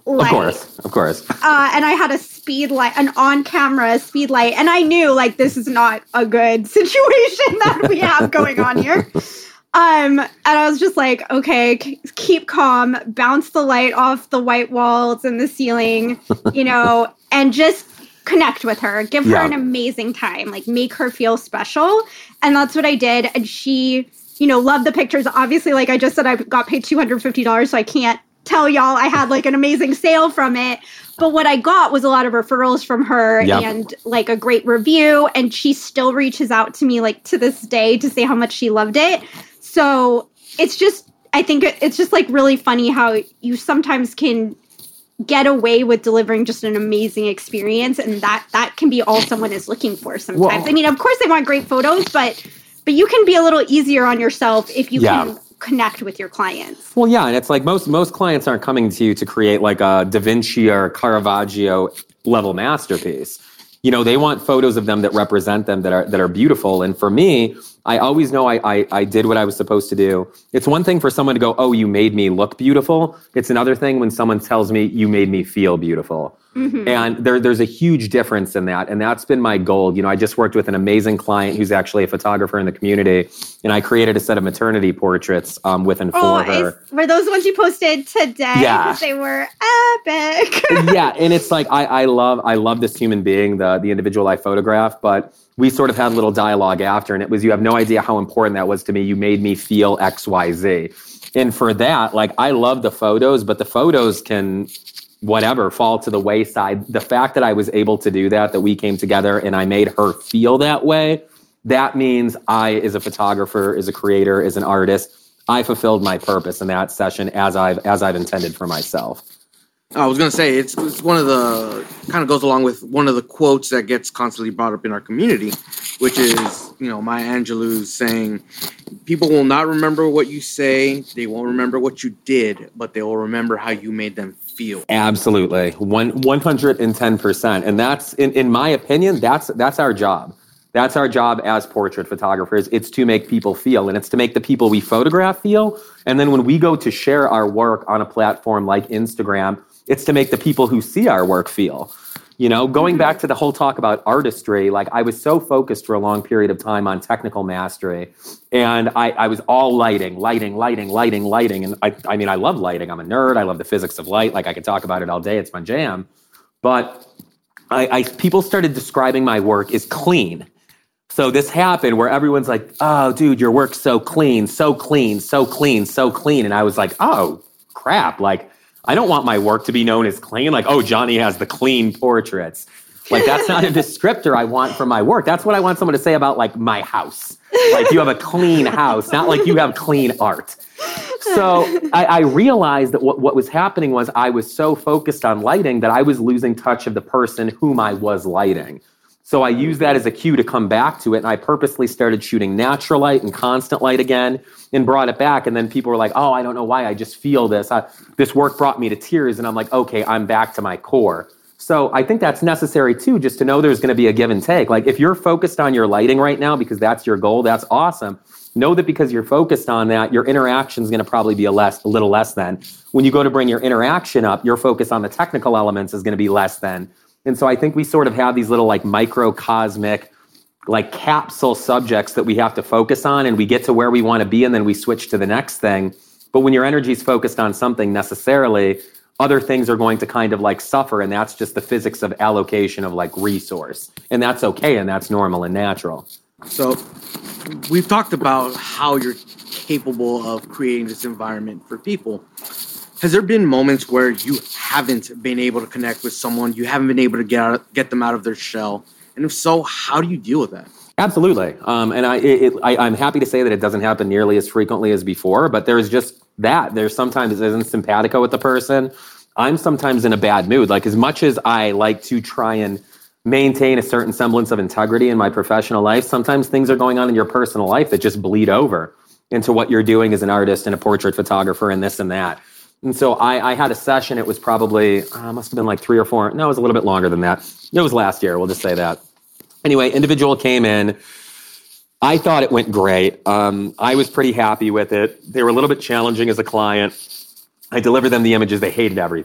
light. Of course, of course. Uh, and I had a speed light, an on-camera speed light. And I knew, like, this is not a good situation that we have going on here. Um, and I was just like, okay, c- keep calm, bounce the light off the white walls and the ceiling, you know, and just connect with her, give her Yeah. an amazing time, like make her feel special. And that's what I did. And she, you know, loved the pictures. Obviously, like I just said, I got paid two hundred fifty dollars, so I can't tell y'all I had like an amazing sale from it. But what I got was a lot of referrals from her Yep. and like a great review. And she still reaches out to me like to this day to say how much she loved it. So it's just, I think it- it's just like really funny how you sometimes can get away with delivering just an amazing experience, and that that can be all someone is looking for sometimes. Well- I mean, of course they want great photos, but but you can be a little easier on yourself if you Yeah. can connect with your clients. Well, yeah, and it's like most most clients aren't coming to you to create like a Da Vinci or Caravaggio level masterpiece. You know, they want photos of them that represent them, that are that are beautiful. And for me, I always know I, I I did what I was supposed to do. It's one thing for someone to go, "Oh, you made me look beautiful." It's another thing when someone tells me, "You made me feel beautiful." Mm-hmm. And there, there's a huge difference in that. And that's been my goal. You know, I just worked with an amazing client who's actually a photographer in the community. And I created a set of maternity portraits um, with and for Oh, her. I, were those ones you posted today? Yeah. 'Cause they were epic. Yeah. And it's like, I, I love, I love this human being, the, the individual I photographed, but we sort of had a little dialogue after. And it was, you have no idea how important that was to me. You made me feel X, Y, Z. And for that, like, I love the photos, but the photos can, whatever, fall to the wayside. The fact that I was able to do that, that we came together and I made her feel that way, that means I, as a photographer, as a creator, as an artist, I fulfilled my purpose in that session as I've as I've intended for myself. I was gonna say it's it's one of the kind of goes along with one of the quotes that gets constantly brought up in our community, which is, you know, Maya Angelou's saying, "People will not remember what you say, they won't remember what you did, but they will remember how you made them feel." Absolutely, one one hundred and ten percent, and that's in in my opinion, that's that's our job. That's our job as portrait photographers. It's to make people feel, and it's to make the people we photograph feel. And then when we go to share our work on a platform like Instagram, it's to make the people who see our work feel. You know, going back to the whole talk about artistry, like I was so focused for a long period of time on technical mastery, and I, I was all lighting, lighting, lighting, lighting, lighting. And I, I mean, I love lighting. I'm a nerd. I love the physics of light. Like I could talk about it all day. It's my jam. But I, I people started describing my work as clean. So this happened where everyone's like, "Oh, dude, your work's so clean, so clean, so clean, so clean." And I was like, "Oh, crap. Like, I don't want my work to be known as clean. Like, oh, Johnny has the clean portraits." Like, that's not a descriptor I want for my work. That's what I want someone to say about, like, my house. Like, you have a clean house, not like you have clean art. So I, I realized that what, what was happening was I was so focused on lighting that I was losing touch of the person whom I was lighting. So I used that as a cue to come back to it, and I purposely started shooting natural light and constant light again and brought it back. And then people were like, "Oh, I don't know why, I just feel this. I, this work brought me to tears." And I'm like, okay, I'm back to my core. So I think that's necessary too, just to know there's going to be a give and take. Like if you're focused on your lighting right now because that's your goal, that's awesome. Know that because you're focused on that, your interaction is going to probably be a less, a little less than. When you go to bring your interaction up, your focus on the technical elements is going to be less than. And so I think we sort of have these little like microcosmic, like capsule subjects that we have to focus on, and we get to where we want to be and then we switch to the next thing. But when your energy is focused on something necessarily, other things are going to kind of like suffer, and that's just the physics of allocation of like resource. And that's okay, and that's normal and natural. So we've talked about how you're capable of creating this environment for people. Has there been moments where you haven't been able to connect with someone, you haven't been able to get out, get them out of their shell? And if so, how do you deal with that? Absolutely. Um, and I, it, I, I'm happy to say that it doesn't happen nearly as frequently as before, but there's just that. There's sometimes it isn't simpatico with the person. I'm sometimes in a bad mood. Like as much as I like to try and maintain a certain semblance of integrity in my professional life, sometimes things are going on in your personal life that just bleed over into what you're doing as an artist and a portrait photographer and this and that. And so I, I had a session. It was probably, uh, must have been like three or four. No, it was a little bit longer than that. It was last year. We'll just say that. Anyway, individual came in. I thought it went great. Um, I was pretty happy with it. They were a little bit challenging as a client. I delivered them the images. They hated everything.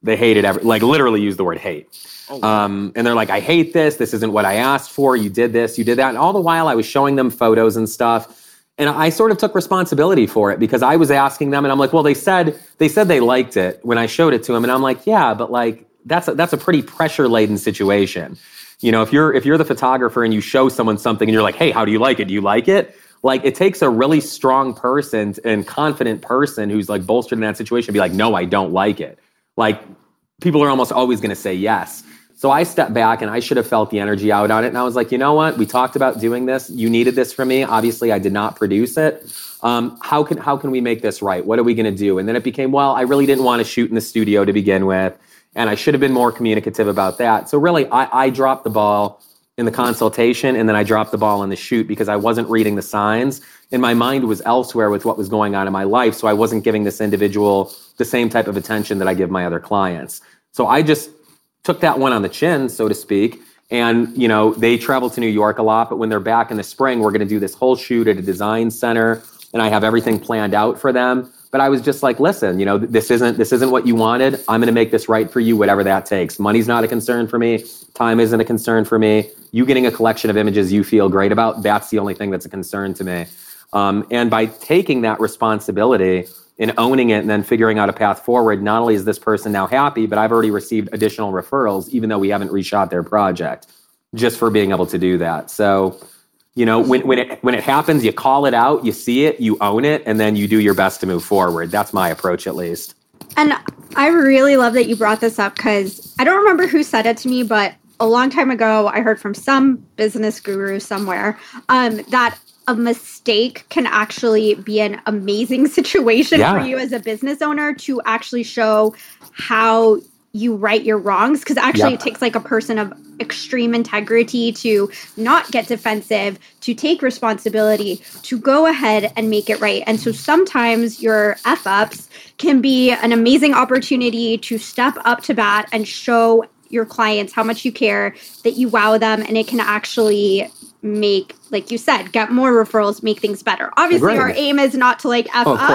They hated every, like literally use the word hate. Oh, wow. Um, and they're like, I hate this. This isn't what I asked for. You did this, you did that. And all the while I was showing them photos and stuff. And I sort of took responsibility for it because I was asking them and I'm like, well, they said, they said they liked it when I showed it to them. And I'm like, yeah, but like, that's a, that's a pretty pressure laden situation. You know, if you're, if you're the photographer and you show someone something and you're like, hey, how do you like it? Do you like it? Like, it takes a really strong person and confident person who's like bolstered in that situation to be like, no, I don't like it. Like, people are almost always going to say yes. So I stepped back and I should have felt the energy out on it. And I was like, you know what? We talked about doing this. You needed this from me. Obviously, I did not produce it. Um, how can how can we make this right? What are we going to do? And then it became, well, I really didn't want to shoot in the studio to begin with. And I should have been more communicative about that. So really, I, I dropped the ball in the consultation and then I dropped the ball in the shoot because I wasn't reading the signs and my mind was elsewhere with what was going on in my life. So I wasn't giving this individual the same type of attention that I give my other clients. So I just took that one on the chin, so to speak. And, you know, they travel to New York a lot, but when they're back in the spring, we're going to do this whole shoot at a design center and I have everything planned out for them. But I was just like, listen, you know, this isn't, this isn't what you wanted. I'm going to make this right for you, whatever that takes. Money's not a concern for me. Time isn't a concern for me. You getting a collection of images you feel great about, that's the only thing that's a concern to me. Um, and by taking that responsibility and owning it and then figuring out a path forward, not only is this person now happy, but I've already received additional referrals, even though we haven't reshot their project, just for being able to do that. So, you know, when, when it when it happens, you call it out, you see it, you own it, and then you do your best to move forward. That's my approach, at least. And I really love that you brought this up because I don't remember who said it to me, but a long time ago, I heard from some business guru somewhere um, that a mistake can actually be an amazing situation yeah. for you as a business owner to actually show how you right your wrongs. Because actually yep. it takes like a person of extreme integrity to not get defensive, to take responsibility, to go ahead and make it right. And so sometimes your F-ups can be an amazing opportunity to step up to bat and show your clients how much you care, that you wow them, and it can actually make, like you said, get more referrals, make things better. Obviously, our aim is not to like F oh, of up.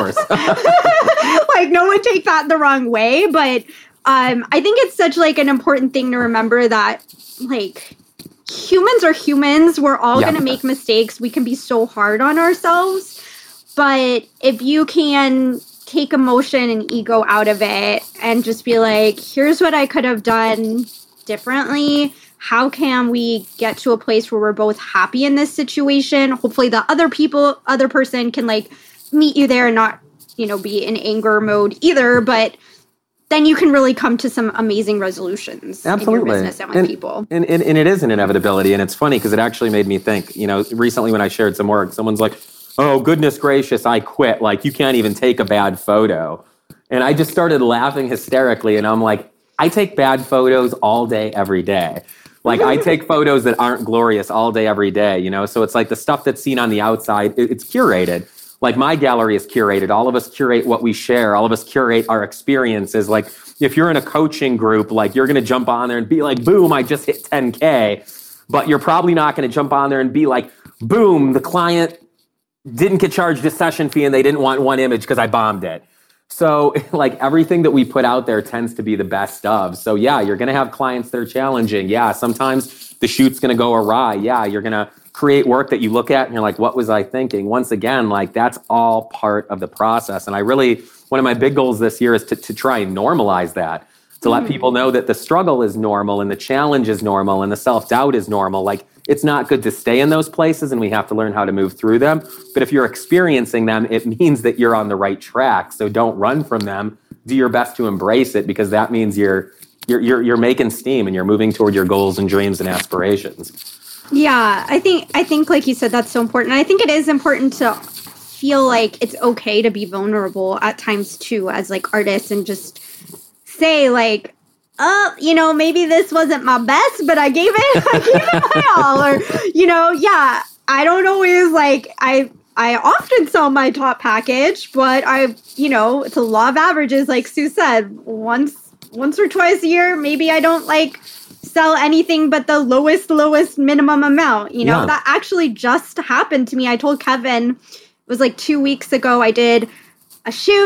Course. Like, no one take that the wrong way. But um, I think it's such like an important thing to remember that like humans are humans. We're all yeah. going to make mistakes. We can be so hard on ourselves. But if you can take emotion and ego out of it and just be like, here's what I could have done differently. How can we get to a place where we're both happy in this situation? Hopefully the other people, other person can like meet you there and not, you know, be in anger mode either. But then you can really come to some amazing resolutions Absolutely. in your business and with and, people. And, and, and it is an inevitability. And it's funny because it actually made me think, you know, recently when I shared some work, someone's like, oh, goodness gracious, I quit. Like, you can't even take a bad photo. And I just started laughing hysterically. And I'm like, I take bad photos all day, every day. Like, I take photos that aren't glorious all day, every day, you know? So it's like the stuff that's seen on the outside, it's curated. Like, my gallery is curated. All of us curate what we share. All of us curate our experiences. Like, if you're in a coaching group, like, you're going to jump on there and be like, boom, I just hit ten K. But you're probably not going to jump on there and be like, boom, the client didn't get charged a session fee and they didn't want one image because I bombed it. So like everything that we put out there tends to be the best of. So yeah, you're going to have clients that are challenging. Yeah, sometimes the shoot's going to go awry. Yeah, you're going to create work that you look at and you're like, what was I thinking? Once again, like that's all part of the process. And I really, one of my big goals this year is to, to try and normalize that, to let people know that the struggle is normal and the challenge is normal and the self-doubt is normal. Like, it's not good to stay in those places and we have to learn how to move through them. But if you're experiencing them, it means that you're on the right track. So don't run from them. Do your best to embrace it because that means you're you're you're, you're making steam and you're moving toward your goals and dreams and aspirations. Yeah, I think I think like you said, that's so important. I think it is important to feel like it's okay to be vulnerable at times too, as like artists, and just say like, oh, you know, maybe this wasn't my best, but I gave it, I gave it my all. Or, you know, yeah, I don't always like, I, I often sell my top package, but I, you know, it's a law of averages. Like Sue said, once, once or twice a year, maybe I don't like sell anything but the lowest, lowest minimum amount. You know, yeah. That actually just happened to me. I told Kevin, it was like two weeks ago, I did a shoot.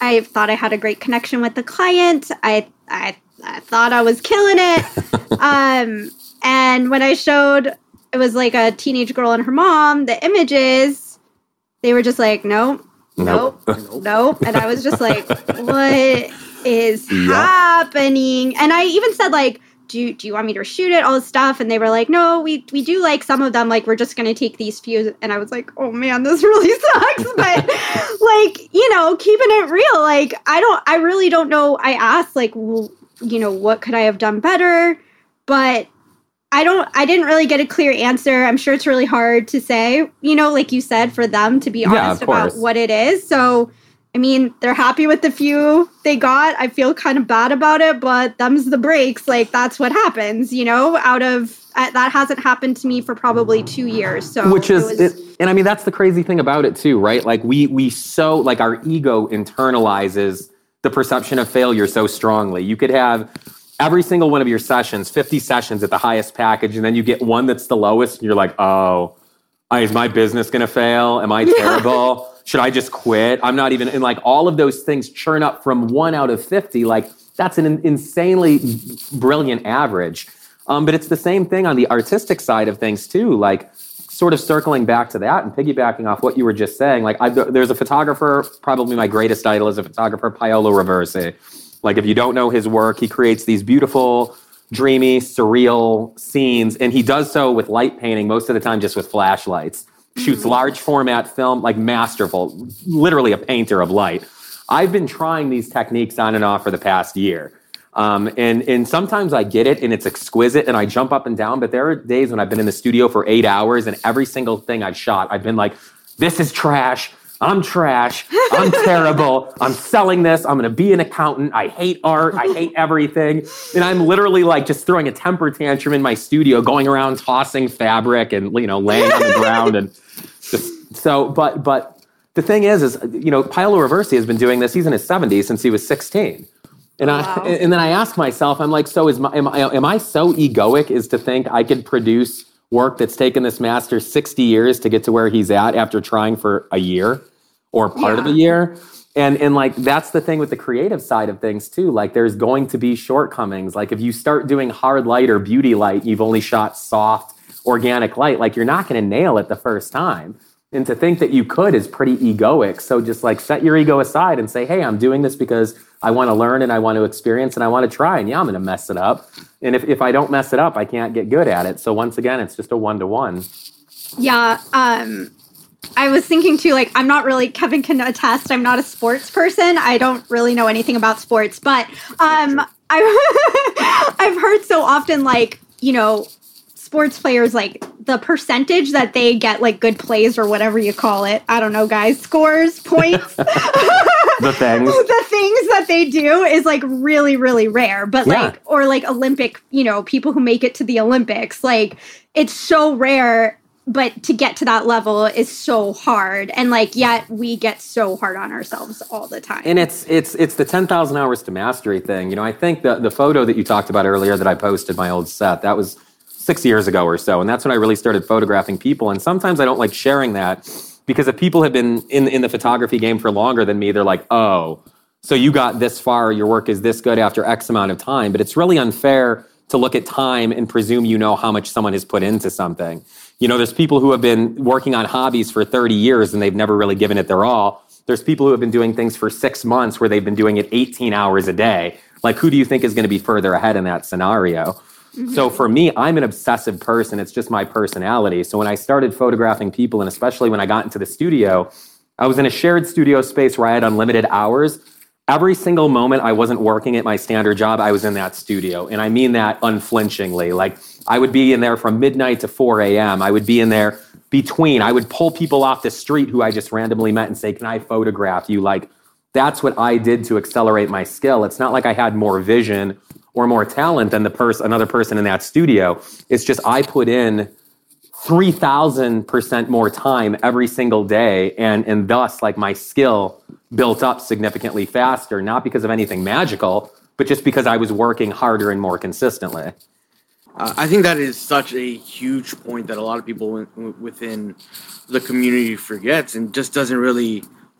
I thought I had a great connection with the client. I I, I thought I was killing it. um, and when I showed, it was like a teenage girl and her mom, the images, they were just like, nope, nope, nope. nope. And I was just like, what is yeah. happening? And I even said, like, do you, do you want me to shoot it, all this stuff? And they were like, no, we we do like some of them, like, we're just going to take these few. And I was like, oh man, this really sucks. But like, you know, keeping it real, like, I don't, I really don't know. I asked, like, well, you know, what could I have done better? But I don't, I didn't really get a clear answer. I'm sure it's really hard to say, you know, like you said, for them to be honest yeah, about what it is. So, I mean, they're happy with the few they got. I feel kind of bad about it, but them's the breaks. Like, that's what happens, you know, out of, uh, that hasn't happened to me for probably two years. So, which is, it was, it, and I mean, that's the crazy thing about it too, right? Like we, we so, like our ego internalizes the perception of failure so strongly. You could have every single one of your sessions, fifty sessions at the highest package, and then you get one that's the lowest, and you're like, oh, is my business going to fail? Am I terrible? Yeah. Should I just quit? I'm not even, and like all of those things churn up from one out of fifty. Like that's an insanely brilliant average. Um, but it's the same thing on the artistic side of things too. Like sort of circling back to that and piggybacking off what you were just saying. Like I, there's a photographer, probably my greatest idol is a photographer, Paolo Roversi. Like if you don't know his work, he creates these beautiful, dreamy, surreal scenes. And he does so with light painting, most of the time just with flashlights. Shoots large format film, like masterful, literally a painter of light. I've been trying these techniques on and off for the past year. Um, and, and sometimes I get it and it's exquisite and I jump up and down, but there are days when I've been in the studio for eight hours and every single thing I've shot, I've been like, this is trash. I'm trash. I'm terrible. I'm selling this. I'm going to be an accountant. I hate art. I hate everything. And I'm literally like just throwing a temper tantrum in my studio, going around tossing fabric and, you know, laying on the ground. And just, so, but, but the thing is, is, you know, Paolo Roversi has been doing this. He's in his seventies since he was sixteen. And I, wow. and then I ask myself, I'm like, so is my, am I, am I so egoic as to think I could produce work that's taken this master sixty years to get to where he's at after trying for a year? Or part yeah. of a year. And and like, that's the thing with the creative side of things too. Like there's going to be shortcomings. Like if you start doing hard light or beauty light, you've only shot soft, organic light, like you're not going to nail it the first time. And to think that you could is pretty egoic. So just like set your ego aside and say, hey, I'm doing this because I want to learn and I want to experience and I want to try. And yeah, I'm going to mess it up. And if, if I don't mess it up, I can't get good at it. So once again, it's just a one-to-one. Yeah. Um, I was thinking too, like, I'm not really, Kevin can attest, I'm not a sports person. I don't really know anything about sports, but um, I, I've heard so often, like, you know, sports players, like the percentage that they get, like good plays or whatever you call it. I don't know, guys, scores, points. the things. The things that they do is like really, really rare. But yeah. like, or like Olympic, you know, people who make it to the Olympics, like it's so rare. But to get to that level is so hard. And like, yet we get so hard on ourselves all the time. And it's it's it's the ten thousand hours to mastery thing. You know, I think the, the photo that you talked about earlier that I posted, my old set, that was six years ago or so. And that's when I really started photographing people. And sometimes I don't like sharing that because if people have been in, in the photography game for longer than me, they're like, oh, so you got this far, your work is this good after X amount of time. But it's really unfair to look at time and presume you know how much someone has put into something. You know, there's people who have been working on hobbies for thirty years and they've never really given it their all. There's people who have been doing things for six months where they've been doing it eighteen hours a day. Like, who do you think is going to be further ahead in that scenario? Mm-hmm. So for me, I'm an obsessive person. It's just my personality. So when I started photographing people, and especially when I got into the studio, I was in a shared studio space where I had unlimited hours. Every single moment I wasn't working at my standard job, I was in that studio. And I mean that unflinchingly. Like, I would be in there from midnight to four a.m. I would be in there between. I would pull people off the street who I just randomly met and say, can I photograph you? Like, that's what I did to accelerate my skill. It's not like I had more vision or more talent than the person, another person in that studio. It's just I put in three thousand percent more time every single day. And, and thus, like, my skill built up significantly faster, not because of anything magical, but just because I was working harder and more consistently. Uh, I think that is such a huge point that a lot of people w- within the community forgets and just doesn't really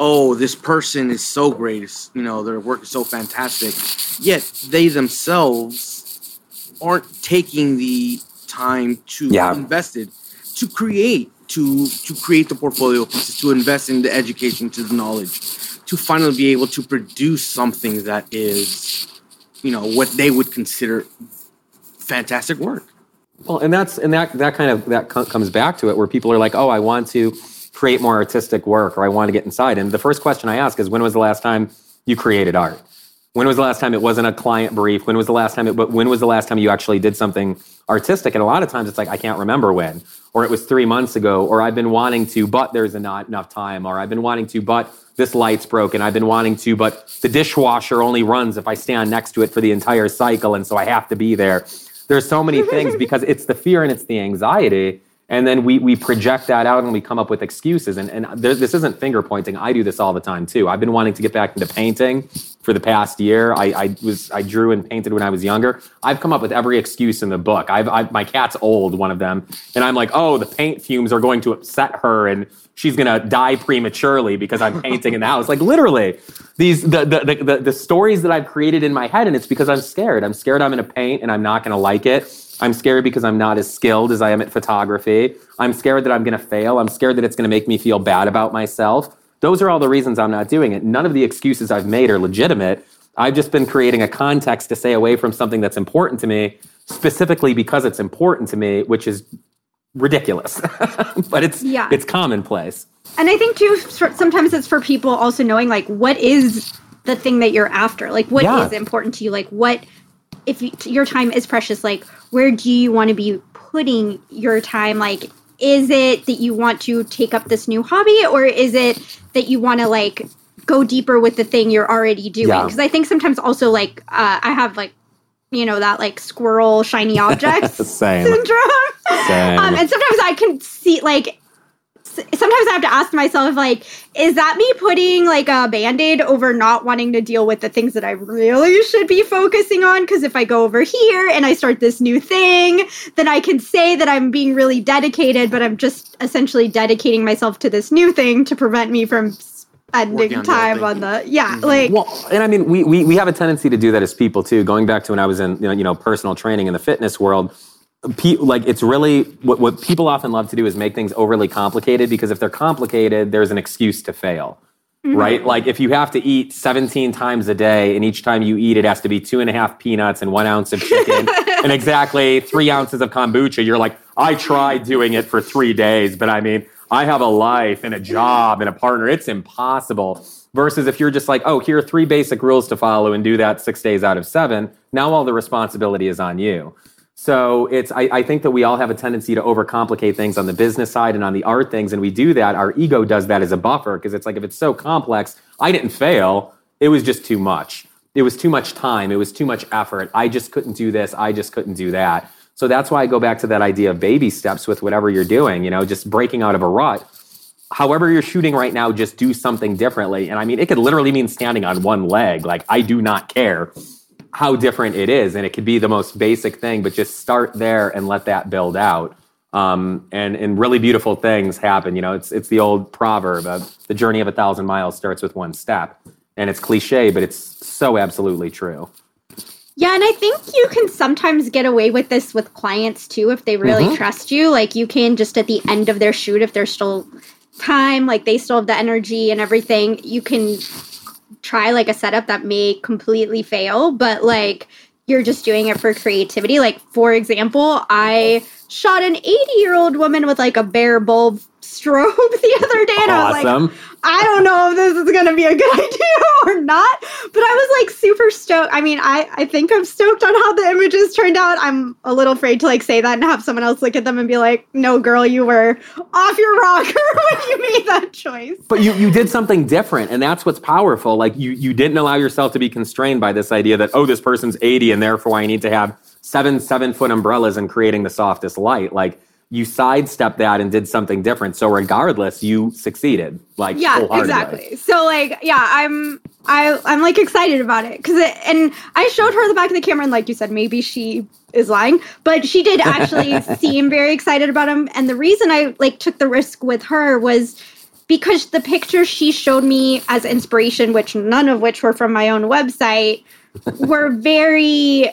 oh, this person is so great, it's, you know, their work is so fantastic, yet they themselves aren't taking the time to yeah. invest it, to create, to to create the portfolio pieces, to invest in the education, to the knowledge, to finally be able to produce something that is, you know, what they would consider fantastic work. Well, and that's and that that kind of that co- comes back to it, where people are like, oh, I want to create more artistic work, or I want to get inside. And the first question I ask is, when was the last time you created art? When was the last time it wasn't a client brief? When was the last time it, but when was the last time you actually did something artistic? And a lot of times it's like, I can't remember when, or it was three months ago, or I've been wanting to, but there's not enough time, or I've been wanting to, but this light's broken. I've been wanting to, but the dishwasher only runs if I stand next to it for the entire cycle, and so I have to be there. There's so many things, because it's the fear and it's the anxiety. And then we we project that out and we come up with excuses. And, and there, this isn't finger pointing. I do this all the time too. I've been wanting to get back into painting for the past year. I, I was I drew and painted when I was younger. I've come up with every excuse in the book. I've, I've my cat's old, one of them, and I'm like, oh, the paint fumes are going to upset her, and she's gonna die prematurely because I'm painting in the house. Like literally, these the the, the the the stories that I've created in my head, and it's because I'm scared. I'm scared I'm gonna paint and I'm not gonna like it. I'm scared because I'm not as skilled as I am at photography. I'm scared that I'm going to fail. I'm scared that it's going to make me feel bad about myself. Those are all the reasons I'm not doing it. None of the excuses I've made are legitimate. I've just been creating a context to stay away from something that's important to me, specifically because it's important to me, which is ridiculous. But it's yeah. it's commonplace. And I think, too, sometimes it's for people also knowing, like, what is the thing that you're after? Like, what yeah. is important to you? Like, what... if you, your time is precious, like, where do you want to be putting your time? Like, is it that you want to take up this new hobby, or is it that you want to, like, go deeper with the thing you're already doing? Because yeah. I think sometimes also, like, uh, I have, like, you know, that, like, squirrel shiny objects syndrome. Same. Um, and sometimes I can see, like, sometimes I have to ask myself, like, is that me putting, like, a Band-Aid over not wanting to deal with the things that I really should be focusing on? Because if I go over here and I start this new thing, then I can say that I'm being really dedicated, but I'm just essentially dedicating myself to this new thing to prevent me from spending on time on the, yeah, mm-hmm. like. Well, and I mean, we, we, we have a tendency to do that as people, too. Going back to when I was in, you know, you know personal training in the fitness world, Pe- like it's really what, what people often love to do is make things overly complicated, because if they're complicated, there's an excuse to fail, mm-hmm. right? Like if you have to eat seventeen times a day, and each time you eat, it has to be two and a half peanuts and one ounce of chicken and exactly three ounces of kombucha. You're like, I tried doing it for three days, but I mean, I have a life and a job and a partner. It's impossible. Versus if you're just like, oh, here are three basic rules to follow and do that six days out of seven. Now all the responsibility is on you. So it's, I, I think that we all have a tendency to overcomplicate things on the business side and on the art things. And we do that. Our ego does that as a buffer, because it's like, if it's so complex, I didn't fail. It was just too much. It was too much time. It was too much effort. I just couldn't do this. I just couldn't do that. So that's why I go back to that idea of baby steps with whatever you're doing, you know, just breaking out of a rut. However you're shooting right now, just do something differently. And I mean, it could literally mean standing on one leg. Like, I do not care how different it is. And it could be the most basic thing, but just start there and let that build out. Um, and, and really beautiful things happen. You know, it's, it's the old proverb of the journey of a thousand miles starts with one step. And it's cliche, but it's so absolutely true. Yeah, and I think you can sometimes get away with this with clients too, if they really mm-hmm. trust you. Like, you can just at the end of their shoot, if there's still time, like they still have the energy and everything, you can try like a setup that may completely fail, but like you're just doing it for creativity. Like, for example, I shot an eighty year old woman with like a bare bulb strobe the other day, and awesome. I was like, I don't know if this is going to be a good idea or not, but I was like super stoked. I mean, I, I think I'm stoked on how the images turned out. I'm a little afraid to like say that and have someone else look at them and be like, no, girl, you were off your rocker when you made that choice. But you, you did something different, and that's what's powerful. Like, you, you didn't allow yourself to be constrained by this idea that, oh, this person's eighty and therefore I need to have seven seven foot umbrellas and creating the softest light. Like, you sidestepped that and did something different. So regardless, you succeeded. Like, yeah, exactly. So like, yeah, I'm, I, I'm like excited about it because it, and I showed her the back of the camera, and like you said, maybe she is lying, but she did actually seem very excited about him. And the reason I like took the risk with her was because the pictures she showed me as inspiration, which none of which were from my own website, were very,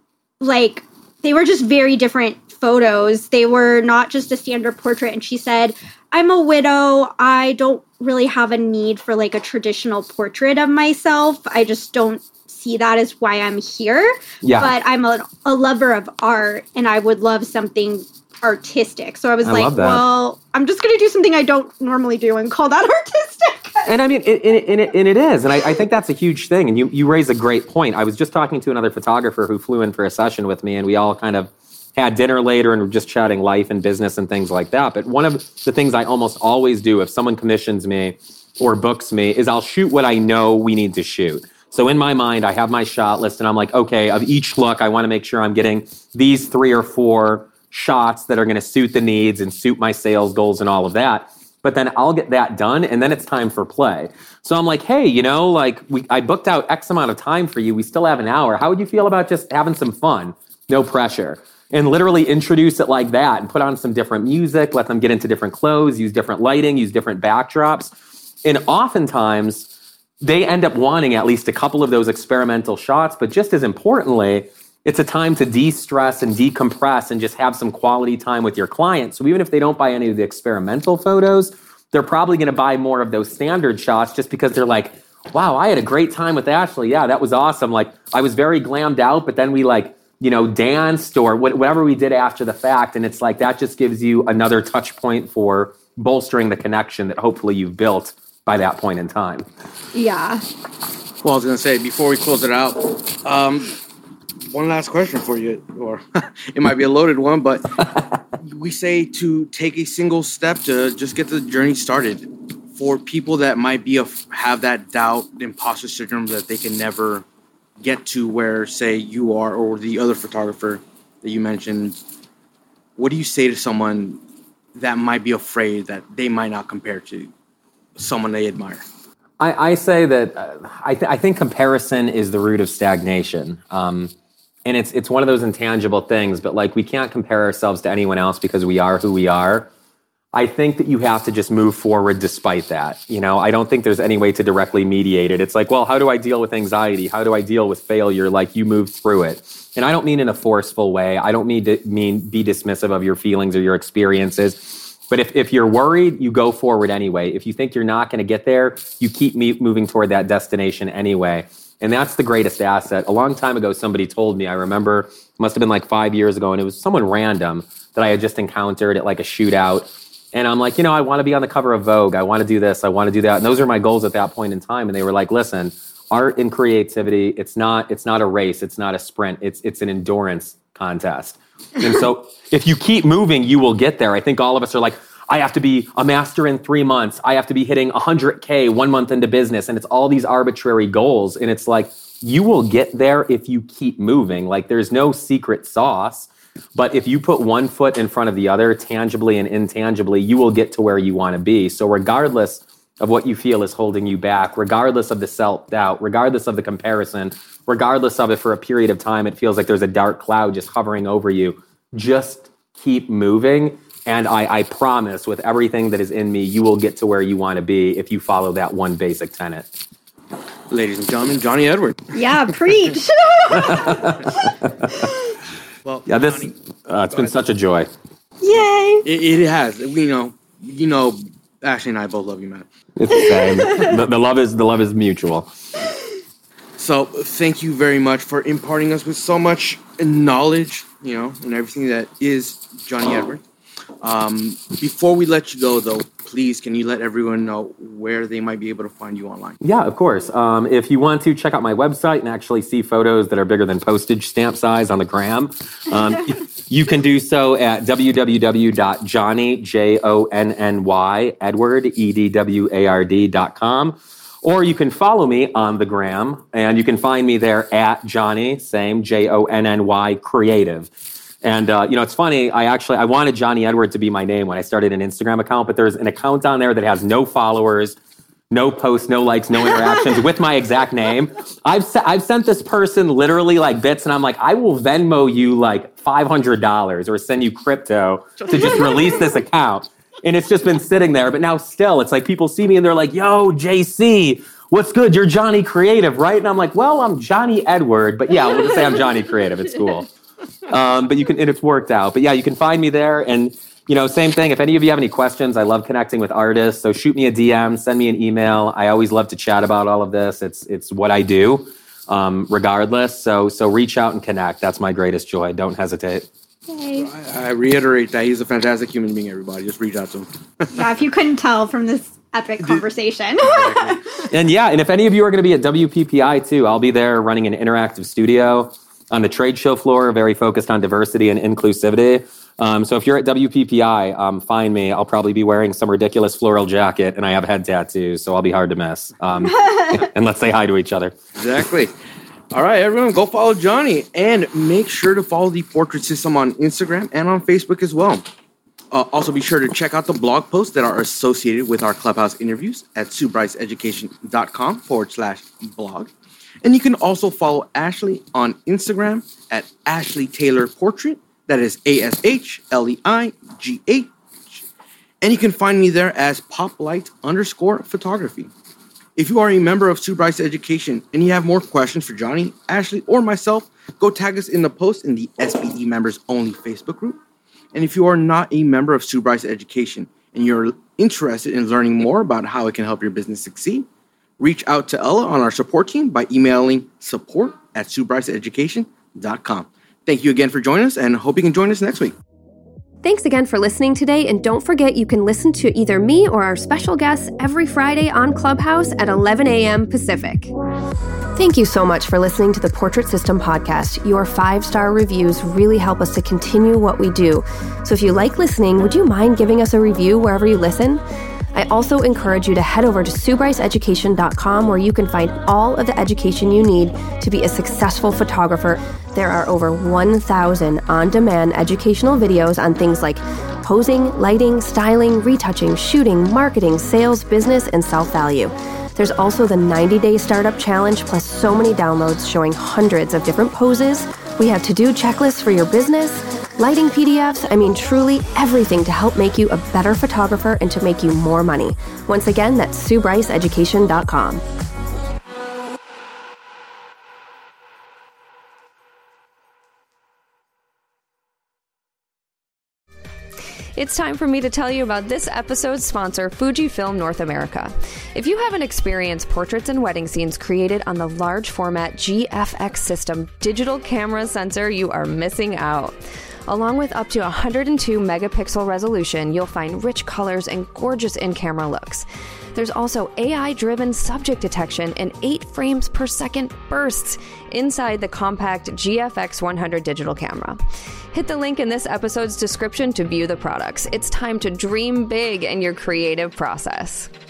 like, they were just very different photos. They were not just a standard portrait. And she said, I'm a widow. I don't really have a need for like a traditional portrait of myself. I just don't see that as why I'm here. Yeah. But I'm a, a lover of art and I would love something artistic. So I was I like, well, I'm just going to do something I don't normally do and call that artistic. And I mean, it, it, and, it, and it is. And I, I think that's a huge thing. And you, you raise a great point. I was just talking to another photographer who flew in for a session with me, and we all kind of had dinner later and were just chatting life and business and things like that. But one of the things I almost always do if someone commissions me or books me is I'll shoot what I know we need to shoot. So in my mind, I have my shot list and I'm like, okay, of each look, I want to make sure I'm getting these three or four shots that are going to suit the needs and suit my sales goals and all of that. But then I'll get that done and then it's time for play. So I'm like, hey, you know, like we, I booked out X amount of time for you. We still have an hour. How would you feel about just having some fun? No pressure. And literally introduce it like that and put on some different music, let them get into different clothes, use different lighting, use different backdrops. And oftentimes they end up wanting at least a couple of those experimental shots. But just as importantly, it's a time to de-stress and decompress and just have some quality time with your client. So even if they don't buy any of the experimental photos, they're probably going to buy more of those standard shots just because they're like, wow, I had a great time with Ashley. Yeah, that was awesome. Like I was very glammed out, but then we like, you know, danced or whatever we did after the fact. And it's like, that just gives you another touch point for bolstering the connection that hopefully you've built by that point in time. Yeah. Well, I was going to say, before we close it out, um, one last question for you, or it might be a loaded one, but we say to take a single step to just get the journey started. For people that might be a, have that doubt, imposter syndrome that they can never get to where, say, you are or the other photographer that you mentioned, what do you say to someone that might be afraid that they might not compare to someone they admire? I, I say that uh, I, th- I think comparison is the root of stagnation. Um, and it's it's one of those intangible things, but like we can't compare ourselves to anyone else because we are who we are. I think that you have to just move forward despite that. You know, I don't think there's any way to directly mediate it. It's like, well, how do I deal with anxiety? How do I deal with failure? Like you move through it. And I don't mean in a forceful way. I don't mean to mean be dismissive of your feelings or your experiences. But if, if you're worried, you go forward anyway. If you think you're not going to get there, you keep me- moving toward that destination anyway. And that's the greatest asset. A long time ago, somebody told me, I remember, it must have been like five years ago, and it was someone random that I had just encountered at like a shootout. And I'm like, you know, I want to be on the cover of Vogue. I want to do this. I want to do that. And those are my goals at that point in time. And they were like, listen, art and creativity, it's not, it's not a race. It's not a sprint. It's, it's an endurance contest. And so if you keep moving, you will get there. I think all of us are like, I have to be a master in three months. I have to be hitting one hundred K one month into business. And it's all these arbitrary goals. And it's like, you will get there if you keep moving. Like there's no secret sauce. But if you put one foot in front of the other, tangibly and intangibly, you will get to where you want to be. So regardless of what you feel is holding you back, regardless of the self-doubt, regardless of the comparison, regardless of it for a period of time, it feels like there's a dark cloud just hovering over you, just keep moving. And I, I promise with everything that is in me, you will get to where you want to be if you follow that one basic tenet. Ladies and gentlemen, Johnny Edward. Yeah, preach. Well, yeah, this Johnny, uh, it's been ahead. Such a joy. Yay! It, it has. We know, you know, Ashley and I both love you, man. It's the same. the, the love is the love is mutual. So, thank you very much for imparting us with so much knowledge, you know, and everything that is Johnny Edward. Um, before we let you go, though, please, can you let everyone know where they might be able to find you online? Yeah, of course. Um, if you want to check out my website and actually see photos that are bigger than postage stamp size on the gram, um, you can do so at w w w dot johnny, J O N N Y, Edward, E D W A R D dot com. Or you can follow me on the gram, and you can find me there at Johnny, same, J O N N Y, Creative. And, uh, you know, it's funny, I actually, I wanted Johnny Edward to be my name when I started an Instagram account, but there's an account on there that has no followers, no posts, no likes, no interactions with my exact name. I've se- I've sent this person literally like bits, and I'm like, I will Venmo you like five hundred dollars or send you crypto to just release this account. And it's just been sitting there. But now still, it's like people see me and they're like, yo, J C, what's good? You're Johnny Creative, right? And I'm like, well, I'm Johnny Edward. But yeah, we'll just say I'm Johnny Creative. It's cool. Um, but you can, and it's worked out. But yeah, you can find me there. And, you know, same thing. If any of you have any questions, I love connecting with artists. So shoot me a D M, send me an email. I always love to chat about all of this. It's it's what I do, um, regardless. So so reach out and connect. That's my greatest joy. Don't hesitate. Yay. I, I reiterate that he's a fantastic human being, everybody. Just reach out to him. Yeah, if you couldn't tell from this epic conversation. And yeah, and if any of you are going to be at W P P I too, I'll be there running an interactive studio on the trade show floor, very focused on diversity and inclusivity. Um, so if you're at W P P I, um, find me. I'll probably be wearing some ridiculous floral jacket, and I have head tattoos, so I'll be hard to miss. Um, and let's say hi to each other. Exactly. All right, everyone, go follow Johnny, and make sure to follow the Portrait System on Instagram and on Facebook as well. Uh, also, be sure to check out the blog posts that are associated with our Clubhouse interviews at sue bryce education dot com forward slash blog. And you can also follow Ashley on Instagram at Ashley Taylor Portrait. That is A S H L E I G H. And you can find me there as poplight underscore photography. If you are a member of Sue Bryce Education and you have more questions for Johnny, Ashley, or myself, go tag us in the post in the S B E Members Only Facebook group. And if you are not a member of Sue Bryce Education and you're interested in learning more about how it can help your business succeed, reach out to Ella on our support team by emailing support at sue bryce education dot com. Thank you again for joining us, and hope you can join us next week. Thanks again for listening today, and don't forget you can listen to either me or our special guests every Friday on Clubhouse at eleven a.m. Pacific. Thank you so much for listening to the Portrait System podcast. Your five-star reviews really help us to continue what we do. So if you like listening, would you mind giving us a review wherever you listen? I also encourage you to head over to sue bryce education dot com where you can find all of the education you need to be a successful photographer. There are over one thousand on-demand educational videos on things like posing, lighting, styling, retouching, shooting, marketing, sales, business, and self-value. There's also the ninety-day startup challenge, plus so many downloads showing hundreds of different poses. We have to-do checklists for your business, lighting P D Fs, I mean truly everything to help make you a better photographer and to make you more money. Once again, that's sue bryce education dot com. It's time for me to tell you about this episode's sponsor, Fujifilm North America. If you haven't experienced portraits and wedding scenes created on the large format G F X system digital camera sensor, you are missing out. Along with up to one hundred two megapixel resolution, you'll find rich colors and gorgeous in-camera looks. There's also A I-driven subject detection and eight frames per second bursts inside the compact G F X one hundred digital camera. Hit the link in this episode's description to view the products. It's time to dream big in your creative process.